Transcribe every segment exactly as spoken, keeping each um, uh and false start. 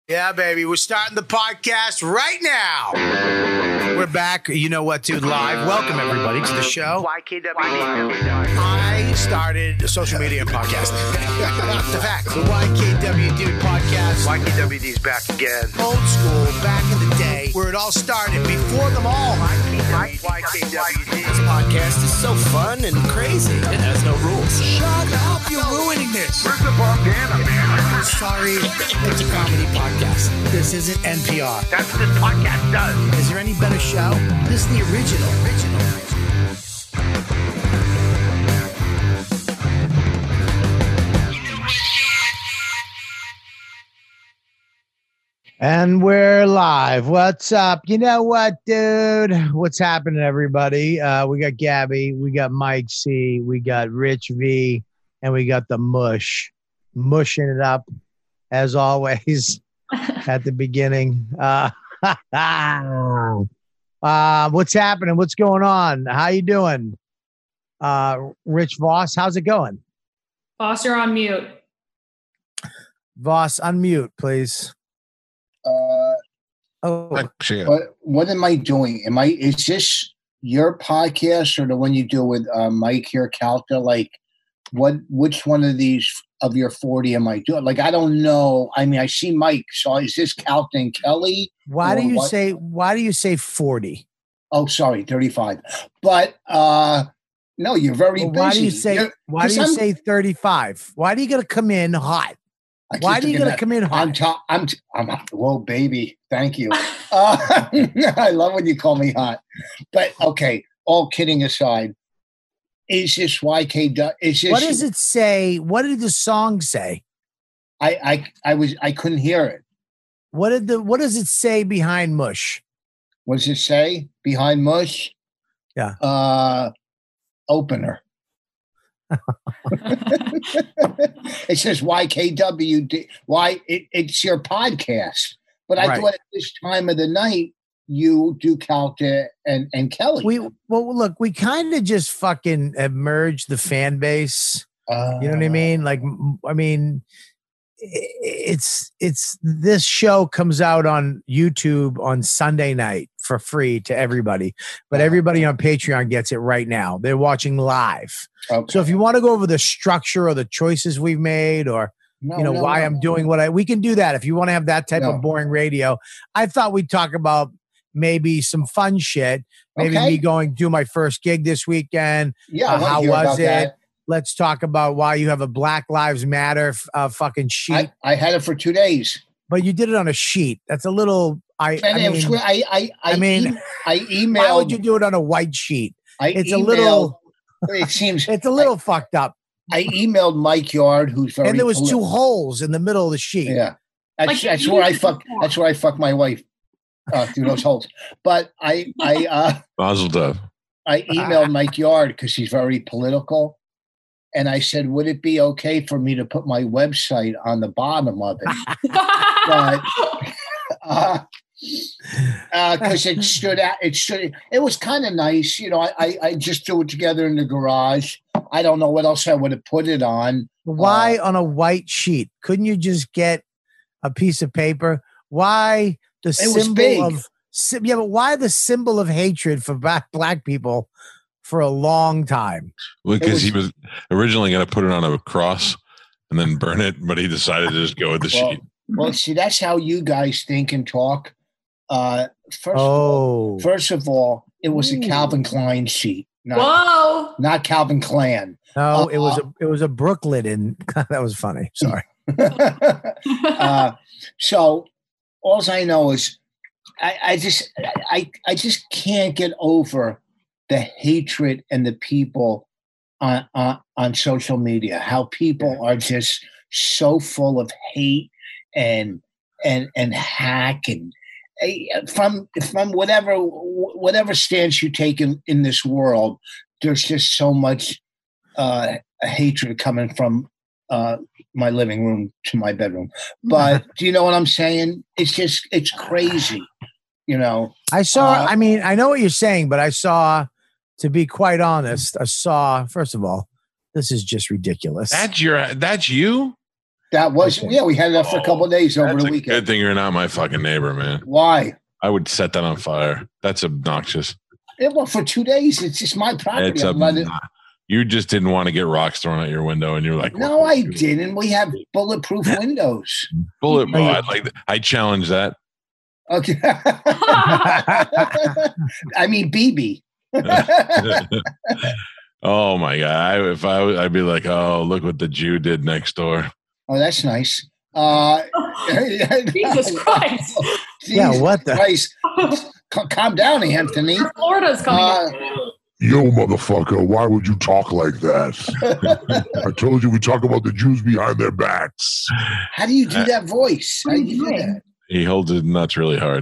Yeah, baby. We're starting the podcast right now. We're back. You know what, dude? Live. Welcome, everybody, to the show. Y K W D. I started social media and podcasting. The fact. The Y K W Dude podcast. Y K W D's back again. Old school, back in the day, where it all started, before them all. Y K W D. This podcast is so fun and crazy. It has no rules. Shut up. You're ruining this. Where's the bandana, man? Sorry. It's a comedy podcast. This isn't N P R. That's what this podcast does. Is there any better show? This is the original. Original. And we're live. What's up? You know what, dude? What's happening, everybody? Uh, we got Gabby, we got Mike C, we got Rich V, and we got the Mush. Mushing it up, as always, at the beginning. Uh, uh, what's happening? What's going on? How you doing? Uh, Rich Voss, how's it going? Boss, you're on mute. Voss, unmute, please. Uh, oh, what, what am I doing? Am I, is this your podcast or the one you do with uh, Mike here, Calta? Like, what, which one of these of your forty am I doing? Like, I don't know. I mean, I see Mike. So is this Calta and Kelly? Why do you what? say, why do you say forty? Oh, sorry, thirty-five. But, uh, no, you're very well, busy. Why do you say, you're, why do you I'm, say thirty-five? Why do you got to come in hot? I Why do you got to come in hot? I'm, ta- I'm, t- I'm, whoa, baby. Thank you. Uh, I love when you call me hot. But okay, all kidding aside, is this Y K? Is this? What does it say? What did the song say? I, I, I was, I couldn't hear it. What did the? What does it say behind Mush? What does it say behind Mush? Yeah. Uh, opener. It says Y K W D. Why? It, it's your podcast. But I Right. thought at this time of the night you do Calta and, and Kelly. We well, look, we kind of just fucking have merged the fan base. uh, You know what I mean? Like, m- I mean, i- it's it's this show comes out on YouTube on Sunday night for free to everybody, but everybody on Patreon gets it right now. They're watching live. Okay. So if you want to go over the structure or the choices we've made, or No, you know no, why no. I'm doing what I, we can do that. If you want to have that type No. of boring radio, I thought we'd talk about maybe some fun shit. Maybe Okay. me going do my first gig this weekend. Yeah, I Uh, wanna how hear was about it? that. Let's talk about why you have a Black Lives Matter f- uh, fucking sheet. I, I had it for two days. But you did it on a sheet. That's a little. I. And I it was, mean, I, I, I, I mean, e- I emailed. why would you do it on a white sheet? I It's emailed, a little. It seems It's a little fucked up. I emailed Mike Yard, who's very. And there was polit- two holes in the middle of the sheet. Yeah, that's Like, that's you where I need to fuck. talk. That's where I fuck my wife uh, through those holes. But I, I, uh, Mazel tov. I emailed Mike Yard because he's very political, and I said, "Would it be okay for me to put my website on the bottom of it?" But uh, because it stood out, it stood. It was kind of nice, you know. I, I I just threw it together in the garage. I don't know what else I would have put it on. Why Uh, on a white sheet? Couldn't you just get a piece of paper? Why the It was symbol big. of sy- yeah, but why the symbol of hatred for black black people for a long time? Well, because he was- was originally going to put it on a cross and then burn it, but he decided to just go with the Well, sheet. well, see, that's how you guys think and talk. Uh, first, of all, Oh, first of all, it was a Ooh. Calvin Klein sheet, not Whoa. not Calvin Klein. no, it was a it was a Brooklyn, and that was funny. Sorry. uh, so all I know is I, I just I I just can't get over the hatred and the people on on, on social media. How people are just so full of hate and and and hack and uh, from from whatever whatever stance you take in, in this world. There's just so much uh, hatred coming from uh, my living room to my bedroom. But do you know what I'm saying? It's just, it's crazy, you know. I saw, Uh, I mean, I know what you're saying, but I saw, to be quite honest, I saw, first of all, this is just ridiculous. That's your. That's you. That was, Okay. yeah, we had that for a couple of days over That's the a weekend. good thing you're not my fucking neighbor, man. Why? I would set that on fire. That's obnoxious. It, well, for two days, it's just my property. It's I'm letting- obnoxious. You just didn't want to get rocks thrown out your window, and you're like, no, I didn't. We have bulletproof windows. Bullet. Oh, Oh, you- I'd like. I challenge that. Okay. I mean, B B. Oh my god! I, if I, was- I'd be like, oh, look what the Jew did next door. Oh, that's nice. Uh, Jesus Christ. Yeah, Jesus what the- Christ. C- Calm down, Anthony. Florida's coming Uh, up. Yo, motherfucker, why would you talk like that? I told you we talk about the Jews behind their backs. How do you do that voice? How do you do that? He holds his nuts really hard.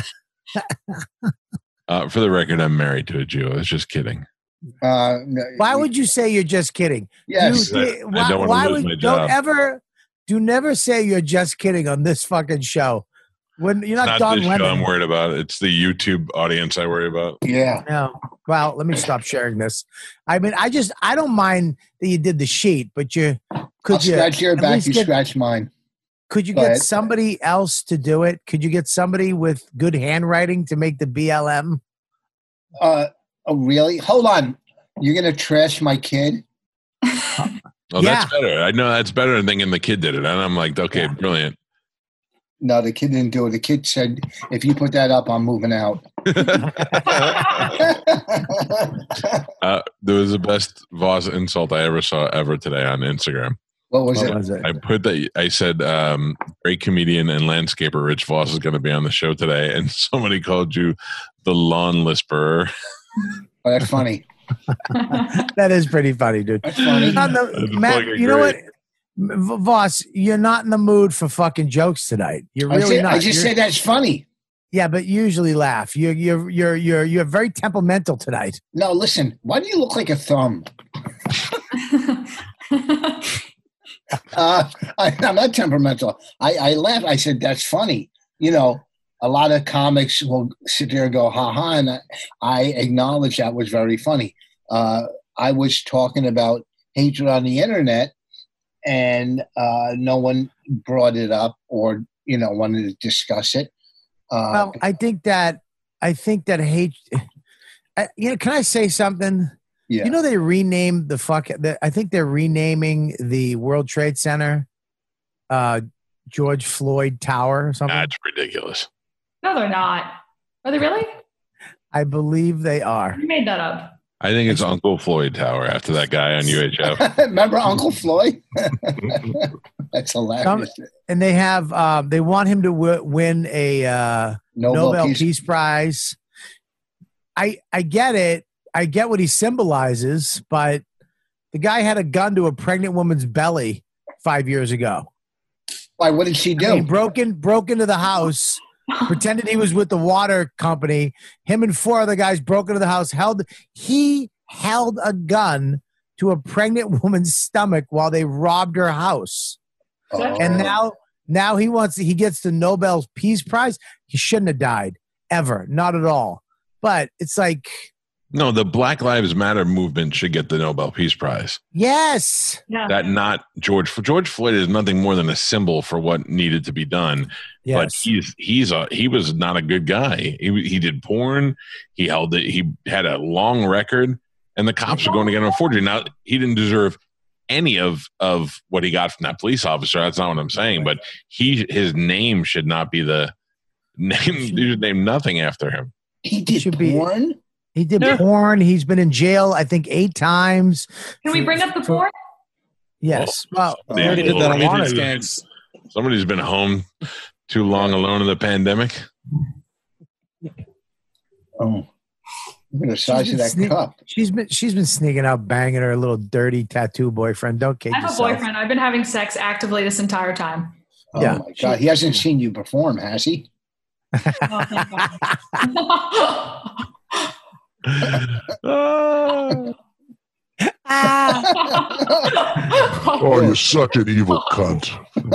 Uh, for the record, I'm married to a Jew. I was just kidding. Uh, no, Why would you say you're just kidding? Yes. You, I- di- I why, don't wanna why lose would my don't job. ever do never say you're just kidding on this fucking show. When you're not, Not Don this show I'm Lemon. worried about. It's the YouTube audience I worry about. Yeah. No. Well, let me stop sharing this. I mean, I just I don't mind that you did the sheet, but you could I'll you scratch your at back, least you get- scratch mine. could you Go get ahead. somebody else to do it? Could you get somebody with good handwriting to make the B L M? Uh, oh, really? Hold on. You're going to trash my kid? Oh, Yeah. that's better. I know that's better than thinking the kid did it. And I'm like, okay, brilliant. No, the kid didn't do it. The kid said, if you put that up, I'm moving out. Uh, there was the best Voss insult I ever saw ever today on Instagram. What was What it? was it? I put that. I said, um, "Great comedian and landscaper Rich Voss is going to be on the show today," and somebody called you the lawn lisperer. Oh, that's funny. That is pretty funny, dude. That's funny. Not the- That's Matt, fucking you know what? great. V- Voss, you're not in the mood for fucking jokes tonight. You're I, really said, not. I just You're- said that's funny. yeah, but you usually laugh. You're you're you're you're you're very temperamental tonight. No, listen. Why do you look like a thumb? Uh, I, I'm not temperamental. I, I laughed. I said, that's funny. You know, a lot of comics will sit there and go, ha ha. And I, I acknowledge that was very funny. Uh, I was talking about hatred on the internet and uh, no one brought it up or, you know, wanted to discuss it. Uh, Well, I think that I think that hate. I, you know, can I say something? yeah. You know, they renamed the fuck. The, I think they're renaming the World Trade Center, uh, George Floyd Tower or something. That's ridiculous. No, they're not. Are they really? I believe they are. You made that up. I think it's Uncle Floyd Tower after that guy on U H F. Remember Uncle Floyd? That's hilarious. And they have. Uh, they want him to w- win a uh, Nobel, Nobel Peace- Peace Prize. I I get it. I get what he symbolizes, but the guy had a gun to a pregnant woman's belly five years ago. Why? What did she do? I mean, broke in, broke into the house, pretended he was with the water company. Him and four other guys broke into the house. Held he held a gun to a pregnant woman's stomach while they robbed her house. Oh. And now, now he wants he gets the Nobel Peace Prize. He shouldn't have died ever, not at all. But it's like, No, the Black Lives Matter movement should get the Nobel Peace Prize. yes, Yeah. That not George. George Floyd is nothing more than a symbol for what needed to be done. But yes. he's he's a he was not a good guy. He he did porn. He held it. He had a long record, and the cops are going to get him a forgery. Now he didn't deserve any of of what he got from that police officer. That's not what I'm saying. But he his name should not be the name. You should name nothing after him. He did should be- porn? He did Yeah. porn. He's been in jail, I think, eight times. Can we bring up the porn? Yes. Well, Oh, They already did that on Somebody's Phoenix been- Gangs. Somebody's been home too long alone in the pandemic. Oh. Look at the size She's of that been sne- cup. she's been she's been sneaking out, banging her little dirty tattoo boyfriend. Don't kid I have a yourself. boyfriend. I've been having sex actively this entire time. Oh Yeah. my God. He hasn't seen you perform, has he? Oh, thank God. Ah. Ah, Oh, you're such an evil cunt.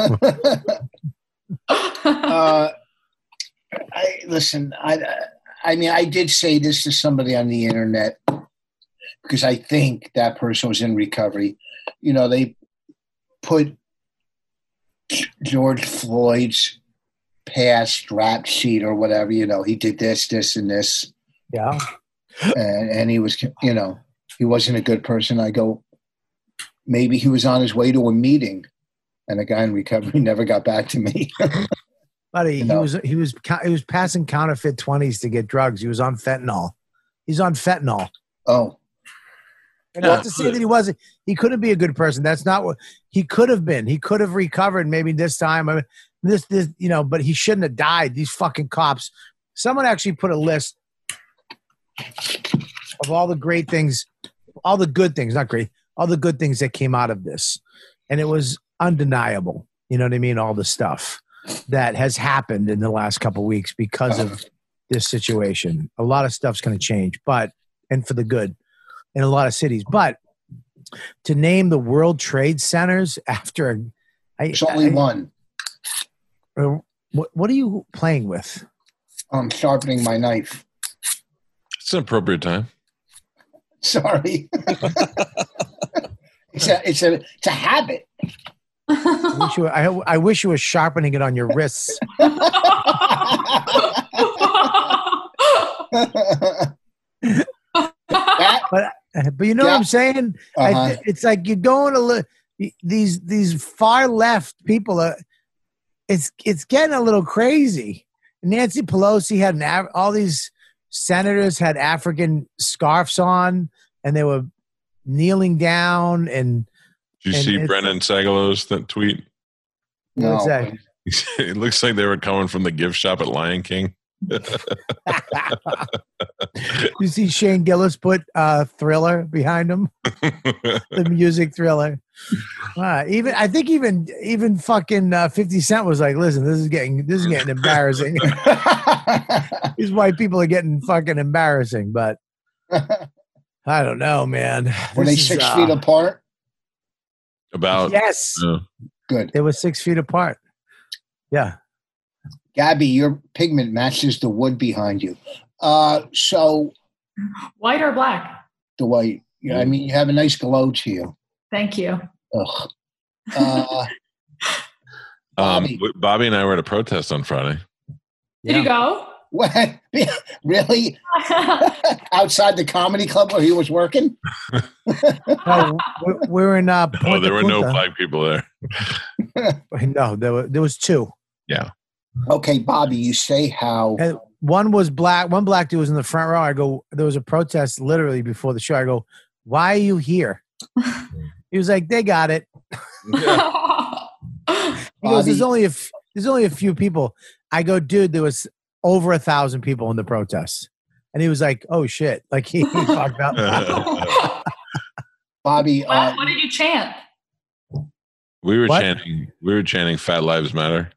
uh, I listen. I I mean, I did say this to somebody on the internet because I think that person was in recovery. You know, they put George Floyd's past rap sheet or whatever, you know, he did this, this, and this, Yeah. and, and he was, you know, he wasn't a good person. I go, maybe he was on his way to a meeting, and the guy in recovery never got back to me. Buddy, You he know. was he was co- he was passing counterfeit twenties to get drugs. He was on fentanyl. He's on fentanyl. Oh, Not to say that he wasn't. He couldn't be a good person. That's not what he could have been. He could have recovered maybe this time. I mean, this this you know, but he shouldn't have died. These fucking cops. Someone actually put a list of all the great things, all the good things, not great, all the good things that came out of this, and it was undeniable. You know what I mean? All the stuff that has happened in the last couple of weeks because of this situation. A lot of stuff's going to change, but and for the good in a lot of cities. But to name the World Trade Centers after a, I, there's only I- one. uh, what, what are you playing with? I'm sharpening my knife. It's an appropriate time. Sorry. it's a it's a it's a habit. I wish, you were, I, I wish you were sharpening it on your wrists. That, But but you know what Yeah. I'm saying? I, uh-huh. it's like you're going to look these these far left people are. It's it's getting a little crazy. Nancy Pelosi had an Af- all these senators had African scarves on, and they were kneeling down. And Did you And see it's- Brennan Sagalow's that tweet? No. what's that? It looks like they were coming from the gift shop at Lion King. You see Shane Gillis put uh, Thriller behind him, the music Thriller. Uh, even I think even even fucking uh, fifty Cent was like, "Listen, this is getting this is getting embarrassing. These white people are getting fucking embarrassing." But I don't know, man. Were they This is, six uh, feet apart? About Yes, uh, Good. they were six feet apart. Yeah. Gabby, your pigment matches the wood behind you. Uh, so White or black? the white, yeah, I mean, you have a nice glow to you. Thank you. Ugh. Uh, um, Bobby. w- Bobby and I were at a protest on Friday. Did you go? what? Really? Outside the comedy club where he was working? No, we, we were in. Uh, Oh, Punta there were no Punta. black people there. No, there were there was two. Yeah. Okay, Bobby, you say how And one was black. One black dude was in the front row. I go, there was a protest literally before the show. I go, why are you here? He was like, they got it. He goes, there's Bobby- only a f- there's only a few people. I go, dude, there was over a thousand people in the protest, and he was like, oh shit, like he, he fucked up. Bobby, what, uh, what did you chant? We were What? chanting. We were chanting "Fat Lives Matter."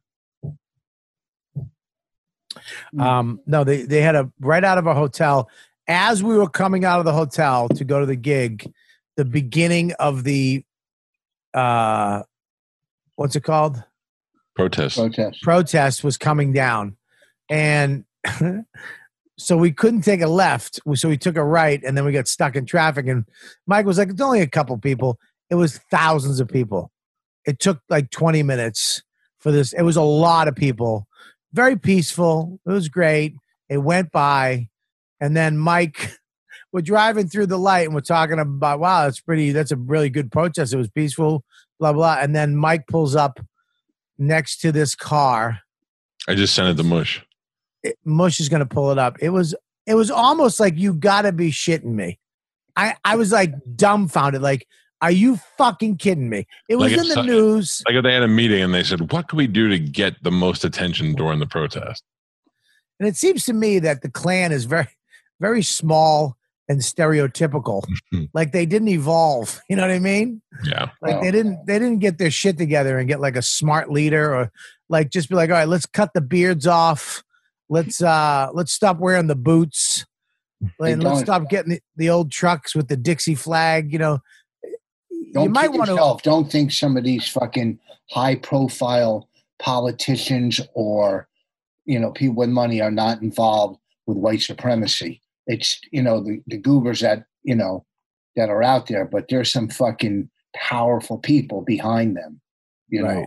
Um, no, they they had a right out of a hotel as we were coming out of the hotel to go to the gig. The beginning of the uh, what's it called? Protest. protest. Protest was coming down, and so we couldn't take a left, so we took a right, and then we got stuck in traffic. And Mike was like, "It's only a couple people." It was thousands of people. It took like twenty minutes for this. It was a lot of people. Very peaceful. It was great. It went by, and then Mike, we're driving through the light, and we're talking about, "Wow, that's pretty. That's a really good protest. It was peaceful." Blah blah. And then Mike pulls up next to this car. I just sent it to Mush. It, Mush is going to pull it up. It was it was almost like, you got to be shitting me. I I was like dumbfounded. Like, are you fucking kidding me? It was Like in it's the su- news. Like they had a meeting and they said, "What can we do to get the most attention during the protest?" And it seems to me that the Klan is very, very small and stereotypical. Like they didn't evolve. You know what I mean? Yeah. Like they didn't they didn't get their shit together and get like a smart leader, or like just be like, all right, let's cut the beards off. Let's uh let's stop wearing the boots. They And let's don't. stop getting the, the old trucks with the Dixie flag. You know, Don't you might kid want to. yourself. Don't think some of these fucking high profile politicians or, you know, people with money are not involved with white supremacy. It's, you know, the, the goobers that, you know, that are out there, but there's some fucking powerful people behind them, you know. Right.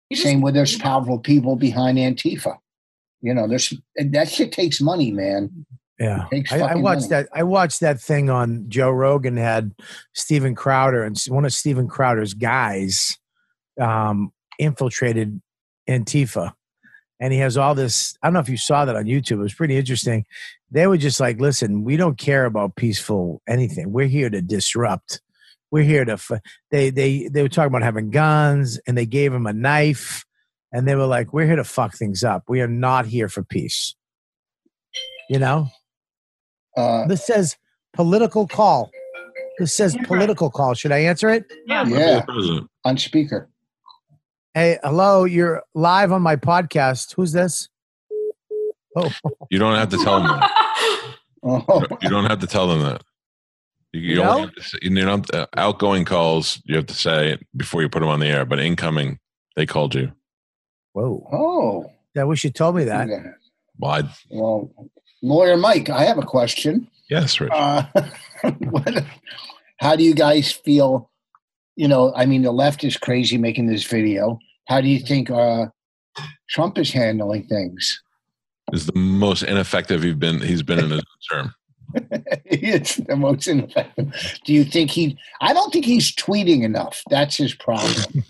You just- Same with there's powerful people behind Antifa. You know, there's that shit takes money, man. Yeah, Takes I, I fucking watched money. that. I watched that thing on Joe Rogan. Had Steven Crowder, and one of Steven Crowder's guys um, infiltrated Antifa, and he has all this. I don't know if you saw that on YouTube. It was pretty interesting. They were just like, "Listen, we don't care about peaceful anything. We're here to disrupt. We're here to." F-. They they they were talking about having guns, and they gave him a knife, and they were like, "We're here to fuck things up. We are not here for peace." You know. Uh, This says political call. This says Yeah. political call. Should I answer it? Yeah. yeah, President. on speaker. Hey, hello. You're live on my podcast. Who's this? Oh, You don't have to tell them that. Oh, You don't have to tell them that. You, you, You only know? have to say, you don't, uh, outgoing calls, you have to say it before you put them on the air, but incoming, they called you. whoa. oh. I wish you told me that. Well, I, Well, lawyer Mike, I have a question. yes, Rich. Uh, what, how do you guys feel? You know, I mean, the left is crazy making this video. How do you think uh, Trump is handling things? Is the most ineffective he's been he's been in his term. It's the most ineffective. Do you think he? I don't think he's tweeting enough. That's his problem.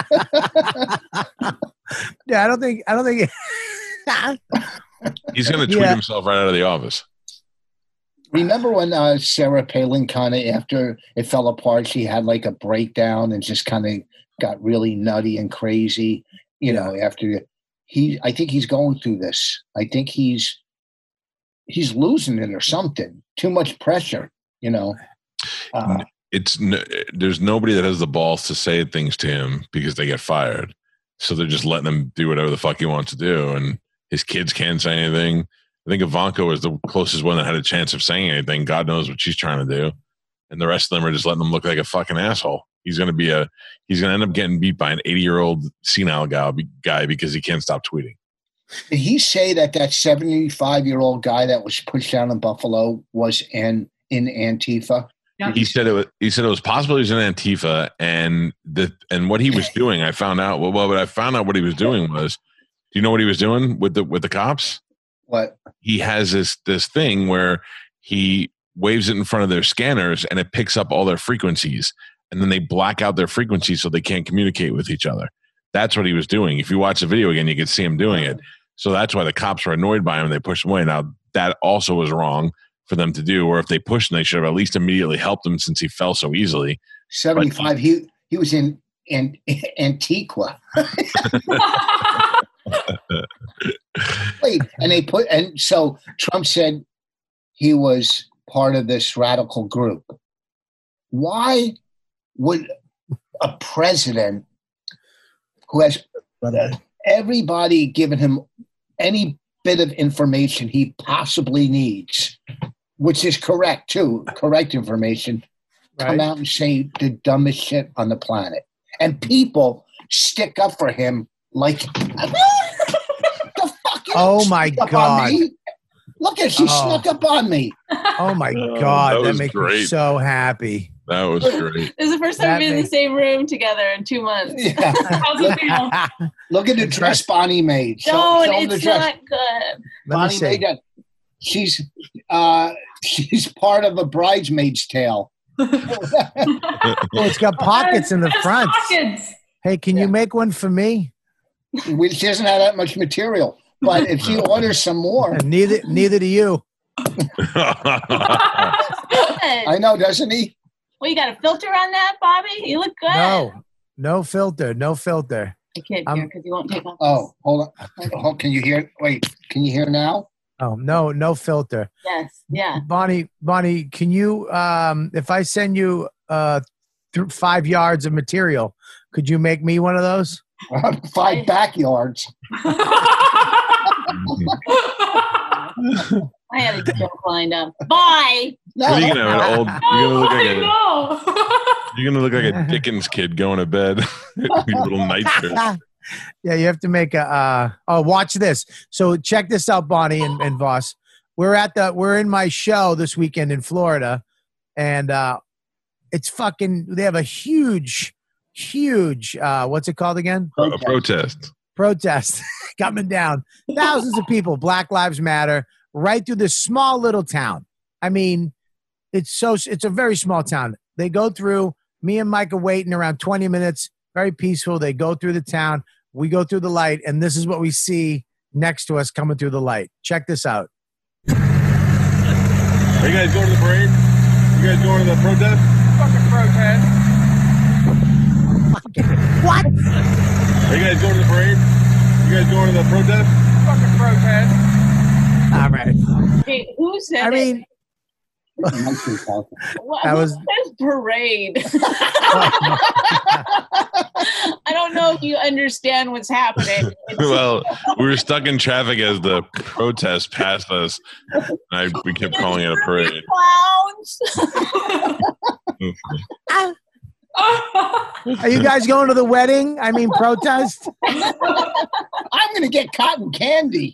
Yeah, I don't think. I don't think. He's going to tweet Yeah. himself right out of the office. Remember when uh, Sarah Palin kind of, after it fell apart, she had like a breakdown and just kind of got really nutty and crazy. You know, after he, I think he's going through this. I think he's he's losing it or something. Too much pressure. You know. Uh, It's n- there's nobody that has the balls to say things to him because they get fired. So they're just letting him do whatever the fuck he wants to do, and his kids can't say anything. I think Ivanka was the closest one that had a chance of saying anything. God knows what she's trying to do, and the rest of them are just letting him look like a fucking asshole. He's going to be a he's going to end up getting beat by an eighty year old senile guy, guy because he can't stop tweeting. did he say that that seventy-five year old guy that was pushed down in Buffalo was in in Antifa? Yeah. He said it was, he said it was possible he was in Antifa, and the and what he was doing, I found out. Well, well, but I found out what he was doing was, do you know what he was doing with the with the cops? What? He has this this thing where he waves it in front of their scanners, and it picks up all their frequencies, and then they black out their frequencies so they can't communicate with each other. That's what he was doing. If you watch the video again, you can see him doing it. So that's why the cops were annoyed by him. And they pushed him away. Now that also was wrong for them to do, or if they pushed him, they should have at least immediately helped him since he fell so easily. seventy-five. He he was in in Antigua. Wait, and they put and so Trump said he was part of this radical group. Why would a president who has everybody giving him any bit of information he possibly needs, which is correct too, correct information, come Right. out and say the dumbest shit on the planet, and people stick up for him like the fuck? You Oh don't my sneak up on God. me. Look at she Oh. snuck up on me. Oh my Oh, God, that that, was makes me great. so happy. That was great. This is the first time That we've been in the makes- same room together in two months. Yeah. How's it feel? Look at the dress Bonnie made. Show- Don't, show 'em the it's dress. not good. Let me Bonnie see. made that. She's uh, she's part of a bridesmaid's tale. Oh, it's got pockets in the There's front. Pockets. Hey, can Yeah. you make one for me? We- She doesn't have that much material, but if she orders some more, And neither, neither do you. I Good. know, doesn't he? Well, you got a filter on that, Bobby? You look good. No, no filter, no filter. I can't I'm- hear because you won't take off. Oh, hold on. Oh, can you hear? Wait, can you hear now? Oh no, no filter. Yes. Yeah. Bonnie, Bonnie, can you? Um, if I send you uh, th- five yards of material, could you make me one of those? Five backyards. I had a joke lined up. Bye. No, What are you gonna have an old? You're gonna look like a no. you're gonna look like a Dickens kid going to bed. Your little nightshirt. Yeah, you have to make a. Uh, oh, watch this. So check this out, Bonnie and, and Voss. We're at the. We're in my show this weekend in Florida, and uh, it's fucking. They have a huge, huge, uh, what's it called again? A protest. Protest coming down. Thousands of people, Black Lives Matter, right through this small little town. I mean, it's so it's a very small town. They go through, me and Mike are waiting around twenty minutes, very peaceful. They go through the town. We go through the light, and this is what we see next to us coming through the light. Check this out. Are you guys going to the parade? You guys going to the protest? Fucking protest. What? Are you guys going to the parade? You guys going to the protest? Fucking protest. All right. Hey, who said I it? mean, What, that who was- says parade? I don't know if you understand what's happening. Well, we were stuck in traffic as the protest passed us. And I, we kept calling it a parade. Clowns. are you guys going to the wedding? I mean, protest? I'm going to get cotton candy.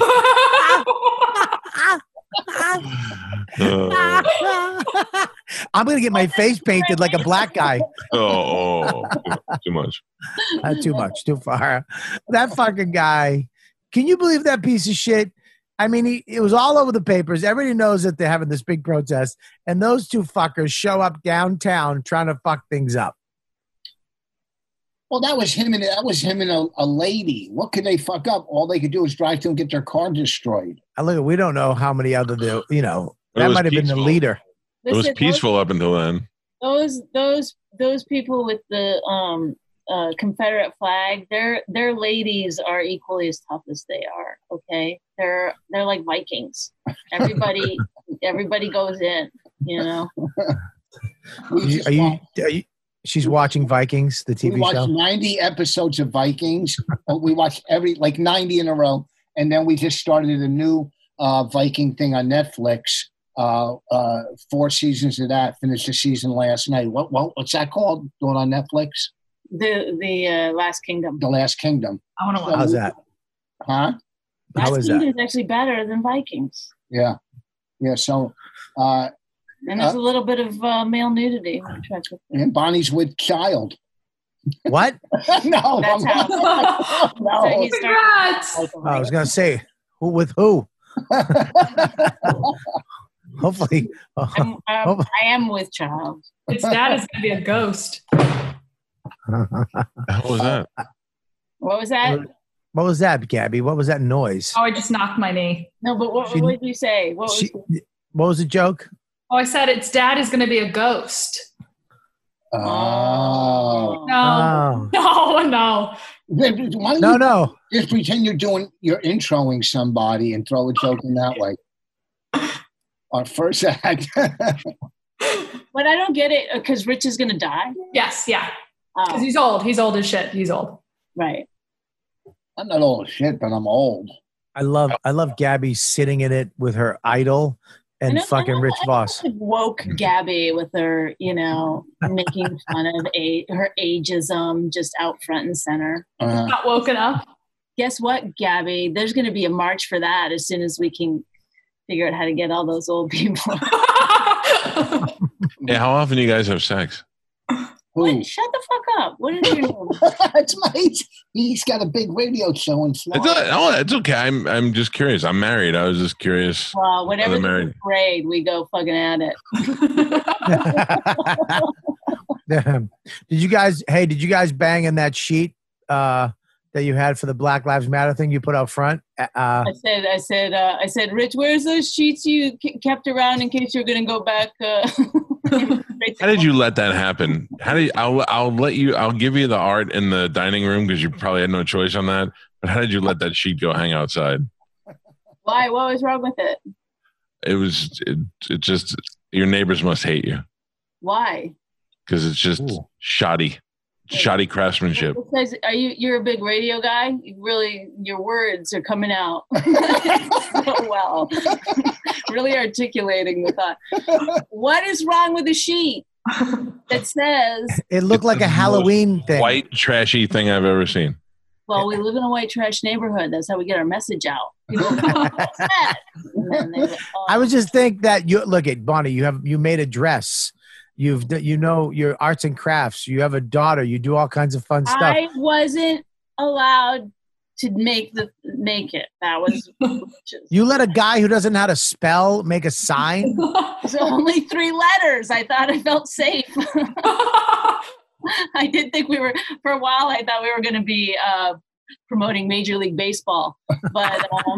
Uh, I'm going to get my face painted like a black guy. oh, oh, too much. Not too much, too far. That fucking guy. Can you believe that piece of shit? I mean, he, it was all over the papers. Everybody knows that they're having this big protest, and those two fuckers show up downtown trying to fuck things up. Well, that was him and that was him and a, a lady. What could they fuck up? All they could do is drive through and get their car destroyed. I look, we don't know how many other, the, you know, It that was might have been the peaceful. leader. It was Listen, peaceful up until then. Those those those people with the um uh Confederate flag, their their ladies are equally as tough as they are. Okay, they're they're like Vikings. Everybody everybody goes in. You know. We Are you, just are you, watched, are you- she's watching Vikings, the T we V watched show? ninety episodes of Vikings. We watched every like ninety in a row, and then we just started a new uh, Viking thing on Netflix. Uh, uh, four seasons of that. Finished the season last night. What, what what's that called? Doing on Netflix? The the uh, Last Kingdom. The Last Kingdom. I want to watch. How's that? Huh? How Last is that? Kingdom is actually better than Vikings, Yeah, yeah. So, uh, and there's Uh, a little bit of uh, male nudity. and Bonnie's with child. What? no, That's I'm- how- no. So he's Congrats. Oh, I was going to say, who with who? Hopefully. I'm, um, I am with child. Its dad is going to be a ghost. How was that? What was that? What was that, Gabby? What was that noise? Oh, I just knocked my knee. No, but what, She- what did you say? What was She, what was the joke? Oh, I said its dad is going to be a ghost. Oh. No, Oh. no, no. Why don't No, you no. just pretend you're doing you're introing somebody and throw a joke in that way? Our first act. But I don't get it because Rich is going to die. Yes, yeah. Because Oh, he's old. He's old as shit. He's old. right. I'm not old as shit, but I'm old. I love I love Gabby sitting in it with her idol I and know- fucking I know- Rich I know, Voss. like, woke Gabby with her, you know, making fun of a, her ageism just out front and center. Uh, Not woken up. Guess what, Gabby? There's going to be a march for that as soon as we can figure out how to get all those old people. Yeah, how often do you guys have sex? who? Wait, shut the fuck up. What is your name? It's my. He's got a big radio show in It's, Florida. not, oh, it's okay. I'm I'm just curious. I'm married. I was just curious. Well, whenever Other there's married. a parade, we go fucking at it. Did you guys, hey, did you guys bang in that sheet uh, that you had for the Black Lives Matter thing you put out front? Uh, I said, I said, uh, I said, Rich, where's those sheets you k- kept around in case you're going to go back? Uh, How did you let that happen? How did you, I'll I'll let you I'll give you the art in the dining room because you probably had no choice on that. But how did you let that sheet go hang outside? Why? What was wrong with it? It was it, it just your neighbors must hate you Why? because it's just Ooh. shoddy, shoddy craftsmanship. Because are you? You're a big radio guy. You really, your words are coming out so well. Really articulating the thought. What is wrong with the sheet that says? it looked It's like the a most Halloween thing. White trashy thing I've ever seen. Well, we live in a white trash neighborhood. That's how we get our message out. People go, "Oh, what's that?" And then they go, "Oh." I was just think that you look at Bonnie. You have you made a dress, You've d- you know your arts and crafts. You have a daughter. You do all kinds of fun stuff. I wasn't allowed to make the make it. That was You let a guy who doesn't know how to spell make a sign. it's only three letters. I thought I felt safe. I did think we were for a while. I thought we were going to be uh, promoting Major League Baseball, but um,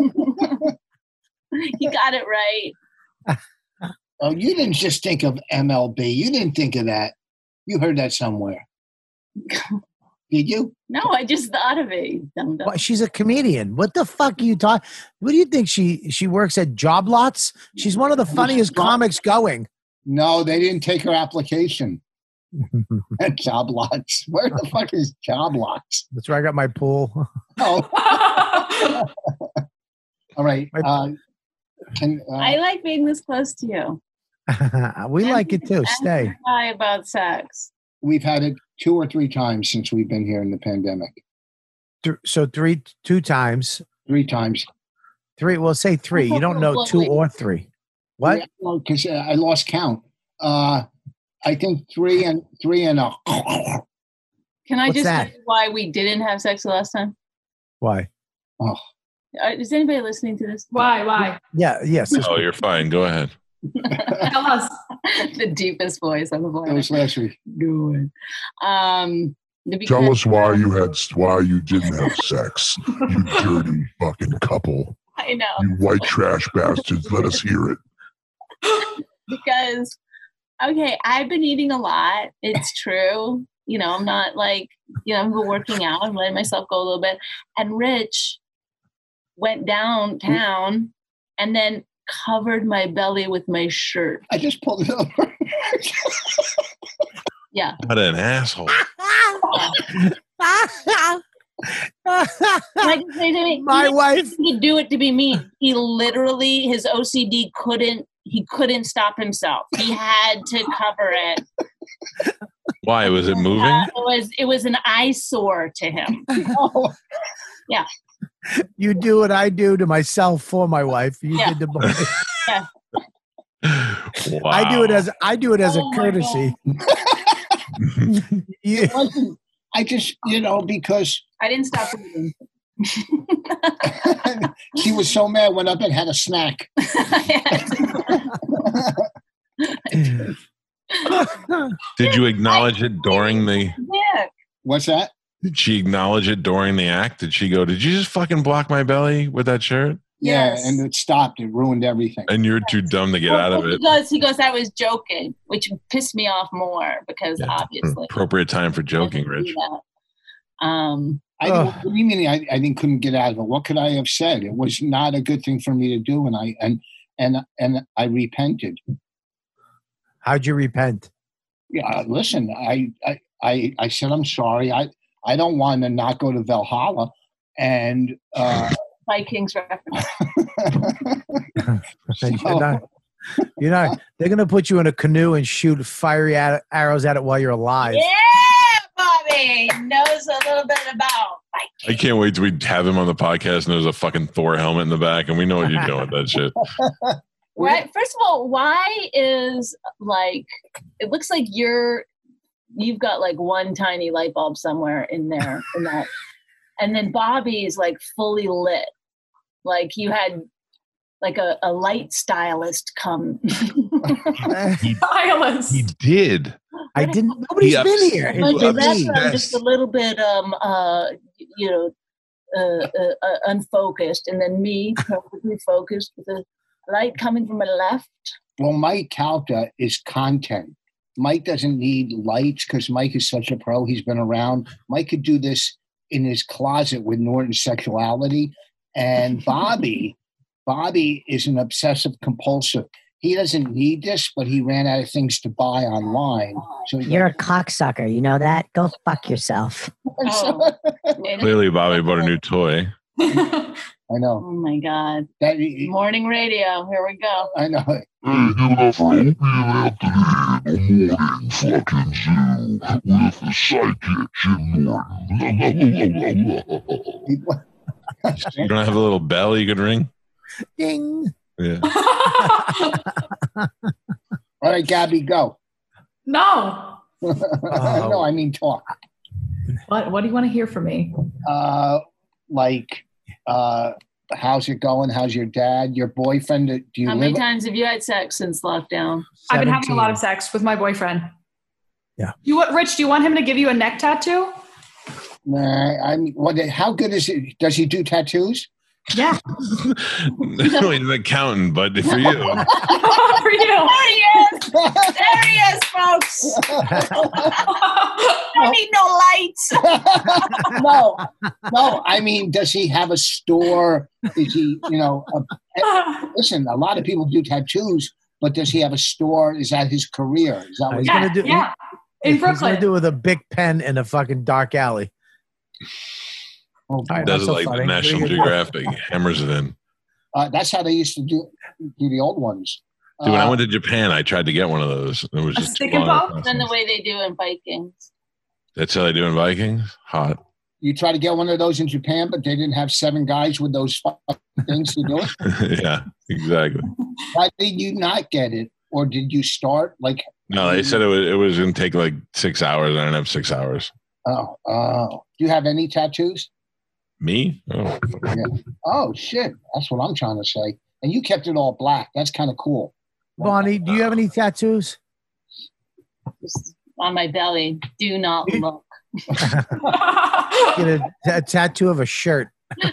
you got it right. Oh, you didn't just think of M L B. You didn't think of that. You heard that somewhere. Did you? No, I just thought of it. you Dumb dumb. Well, she's a comedian. What the fuck are you talking? What do you think? She she works at Job Lots. She's one of the funniest comics going. No, they didn't take her application. At Job Lots. Where the fuck is Job Lots? That's where I got my pool. Oh. All right. Uh, can, uh, I like being this close to you. We like it too. Stay. Why about sex? we've had it two or three times since we've been here in the pandemic. Th- So three, two times, Three times. three. Well, say three. You don't know two or three. What? Because uh, I lost count. Uh, I think three and three and a. Can I What's just that? tell you why we didn't have sex the last time? Why? Oh, Uh, is anybody listening to this? Why? Why? Yeah. Yes. Oh, you're fine. Go ahead. Tell us. The deepest voice on the that planet. was last week. Do it. Um, because- Tell us why you had why you didn't have sex. You dirty fucking couple. I know. You white trash bastards. Let us hear it. Because okay, I've been eating a lot. It's true. You know, I'm not like, you know, I'm working out. I'm letting myself go a little bit. And Rich went downtown and then covered my belly with my shirt. I just pulled it over. Yeah. What an asshole. Like, say to me, My he wife. didn't do it to be mean. He literally, his O C D couldn't, he couldn't stop himself. He had to cover it. Why? Was it moving? Uh, it was, it was an eyesore to him. Oh, You do what I do to myself for my wife. You Yeah. did the both. Wow. I do it as I do it as Oh a my courtesy. You- it wasn't. I just, you know, because I didn't stop eating. she was so mad, went up and had a snack. Did you acknowledge it during the? Yeah. What's that? Did she acknowledge it during the act? Did she go? Did you just fucking block my belly with that shirt? Yes. Yeah, and it stopped. It ruined everything. And you're too dumb to get out of He it. goes, he goes, I was joking, which pissed me off more because Yeah. obviously. Appropriate time for joking, I didn't do Rich. that. Um, I Ugh. what do you mean I, I didn't couldn't get out of it? What could I have said? It was not a good thing for me to do, and I and and and I repented. How'd you repent? Yeah, listen, I I I, I said I'm sorry. I I don't want to not go to Valhalla, and uh, Vikings reference. You're not, you're not. They're gonna put you in a canoe and shoot fiery a- arrows at it while you're alive. Yeah, Bobby knows a little bit about I can't wait till we have him on the podcast and there's a fucking Thor helmet in the back and we know what you're doing with that shit. Right. First of all, why is like it looks like you're you've got like one tiny light bulb somewhere in there in that, and then Bobby's like fully lit, like you had like a, a light stylist come. Violence. He did. I didn't. Nobody's He been ups- here. he But It's the me. upset- background just a little bit um uh you know uh, uh, uh unfocused, and then me perfectly focused with a light coming from my left. well, Mike Calta is content. Mike doesn't need lights because Mike is such a pro. He's been around. Mike could do this in his closet with Norton's sexuality, and Bobby, Bobby is an obsessive compulsive. He doesn't need this, but he ran out of things to buy online. So he You're a cocksucker. You know that? Go fuck yourself. Oh, Clearly, Bobby bought a new toy. I know oh my God! that. Morning radio. Here we go. I know. Hey, give it up for Opie and Anthony, the morning fucking zoo with the sidekick Jim Norton. You don't have a little bell you could ring? Ding. Yeah. All right, Gabby, go. No. No, I mean talk. What What do you want to hear from me? Uh, like, uh, how's it going? How's your dad? Your boyfriend? Do you How live? many times have you had sex since lockdown? I've been having a lot of seventeen. sex with my boyfriend. Yeah. You what, Rich? Do you want him to give you a neck tattoo? Nah, I mean, what? How good is it? Does he do tattoos? Yeah. No, he's an accountant, but for you, For you. There he is! There he is, folks! Don't need no lights. No, no. I mean, does he have a store? Is he, you know? A, listen, a lot of people do tattoos, but does he have a store? Is that his career? Is that what He's yeah, gonna do- yeah. In He's gonna Brooklyn. do it with a big pen in a fucking dark alley. Oh, All right, does that's it so like funny. the National What are you Geographic, hammers it in. Uh, that's how they used to do do the old ones. Dude, when I Uh, went to Japan, I tried to get one of those. It was A just stick too and long. poke? Then the way they do in Vikings. That's how they do in Vikings. Hot. you try to get one of those in Japan, but they didn't have seven guys with those fucking things to do it. Yeah, exactly. Why did you not get it, or did you start like? No, they said it was it was gonna take like six hours. I didn't have six hours. Oh, oh. Do you have any tattoos? Me? Oh, Oh shit, that's what I'm trying to say. And you kept it all black. That's kind of cool. Bonnie, do you have any tattoos? Just on my belly. Do not look. Get a, a tattoo of a shirt.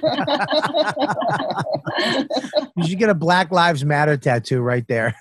You should get a Black Lives Matter tattoo right there.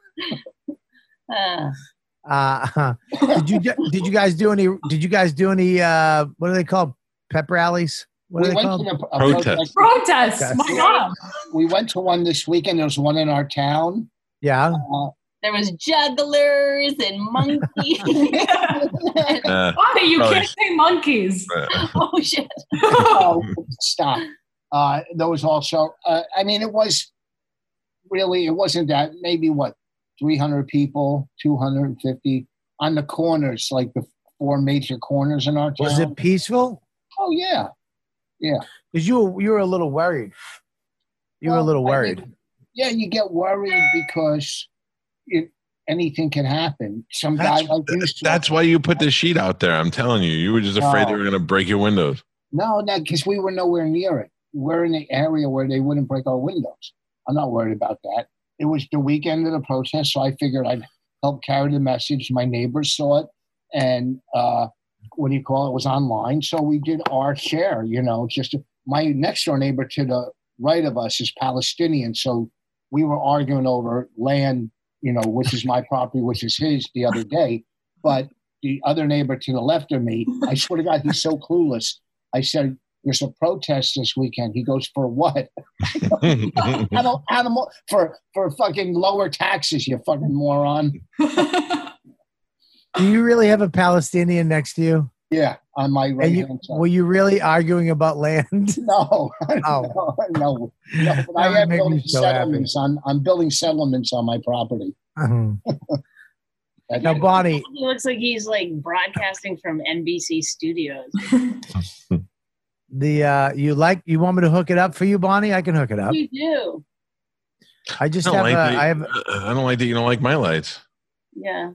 Uh, Uh, did you did you guys do any? Did you guys do any? Uh, what are they called? Pep rallies? What we are they went called? to the, a Protest. Protest. Yes. My God. We went to one this weekend. There was one in our town. Yeah. Uh, there was jugglers and monkeys. uh, Bonnie, you Probably. can't say monkeys. Oh shit. oh, stop. Uh, there was also. Uh, I mean, it was really. It wasn't that. Maybe what three hundred people, two hundred fifty on the corners, like the four major corners in our town. Was it peaceful? Oh yeah, yeah. Because you were, you were a little worried. You were a Well, little I worried. mean, yeah, you get worried because it, anything can happen. Some guy That's, like you. saw- that's why you put the sheet out there. I'm telling you, you were just afraid No. they were gonna break your windows. No, no, because we were nowhere near it. We're in the area where they wouldn't break our windows. I'm not worried about that. It was the weekend of the protest, so I figured I'd help carry the message. My neighbors saw it, and uh, what do you call it? It was online, so we did our share. You know, just my next door neighbor to the right of us is Palestinian, so we were arguing over land. You know, which is my property, which is his, the other day. But the other neighbor to the left of me, I swear to God, he's so clueless. I said, "There's a protest this weekend." He goes, "For what?" Animal, animal for for fucking lower taxes, you fucking moron. Do you really have a Palestinian next to you? Yeah, on my right And you, hand side. were you really arguing about land? No, Oh. no, no, no. But I That would am make me building so happy. settlements on. I'm building settlements on my property. Mhm. That- Now, Bonnie, He looks like he's like broadcasting from N B C studios. the uh, you like you want me to hook it up for you, Bonnie? I can hook it up. You do. I I just don't have like a, that- I have I don't like that you don't like my lights. Yeah.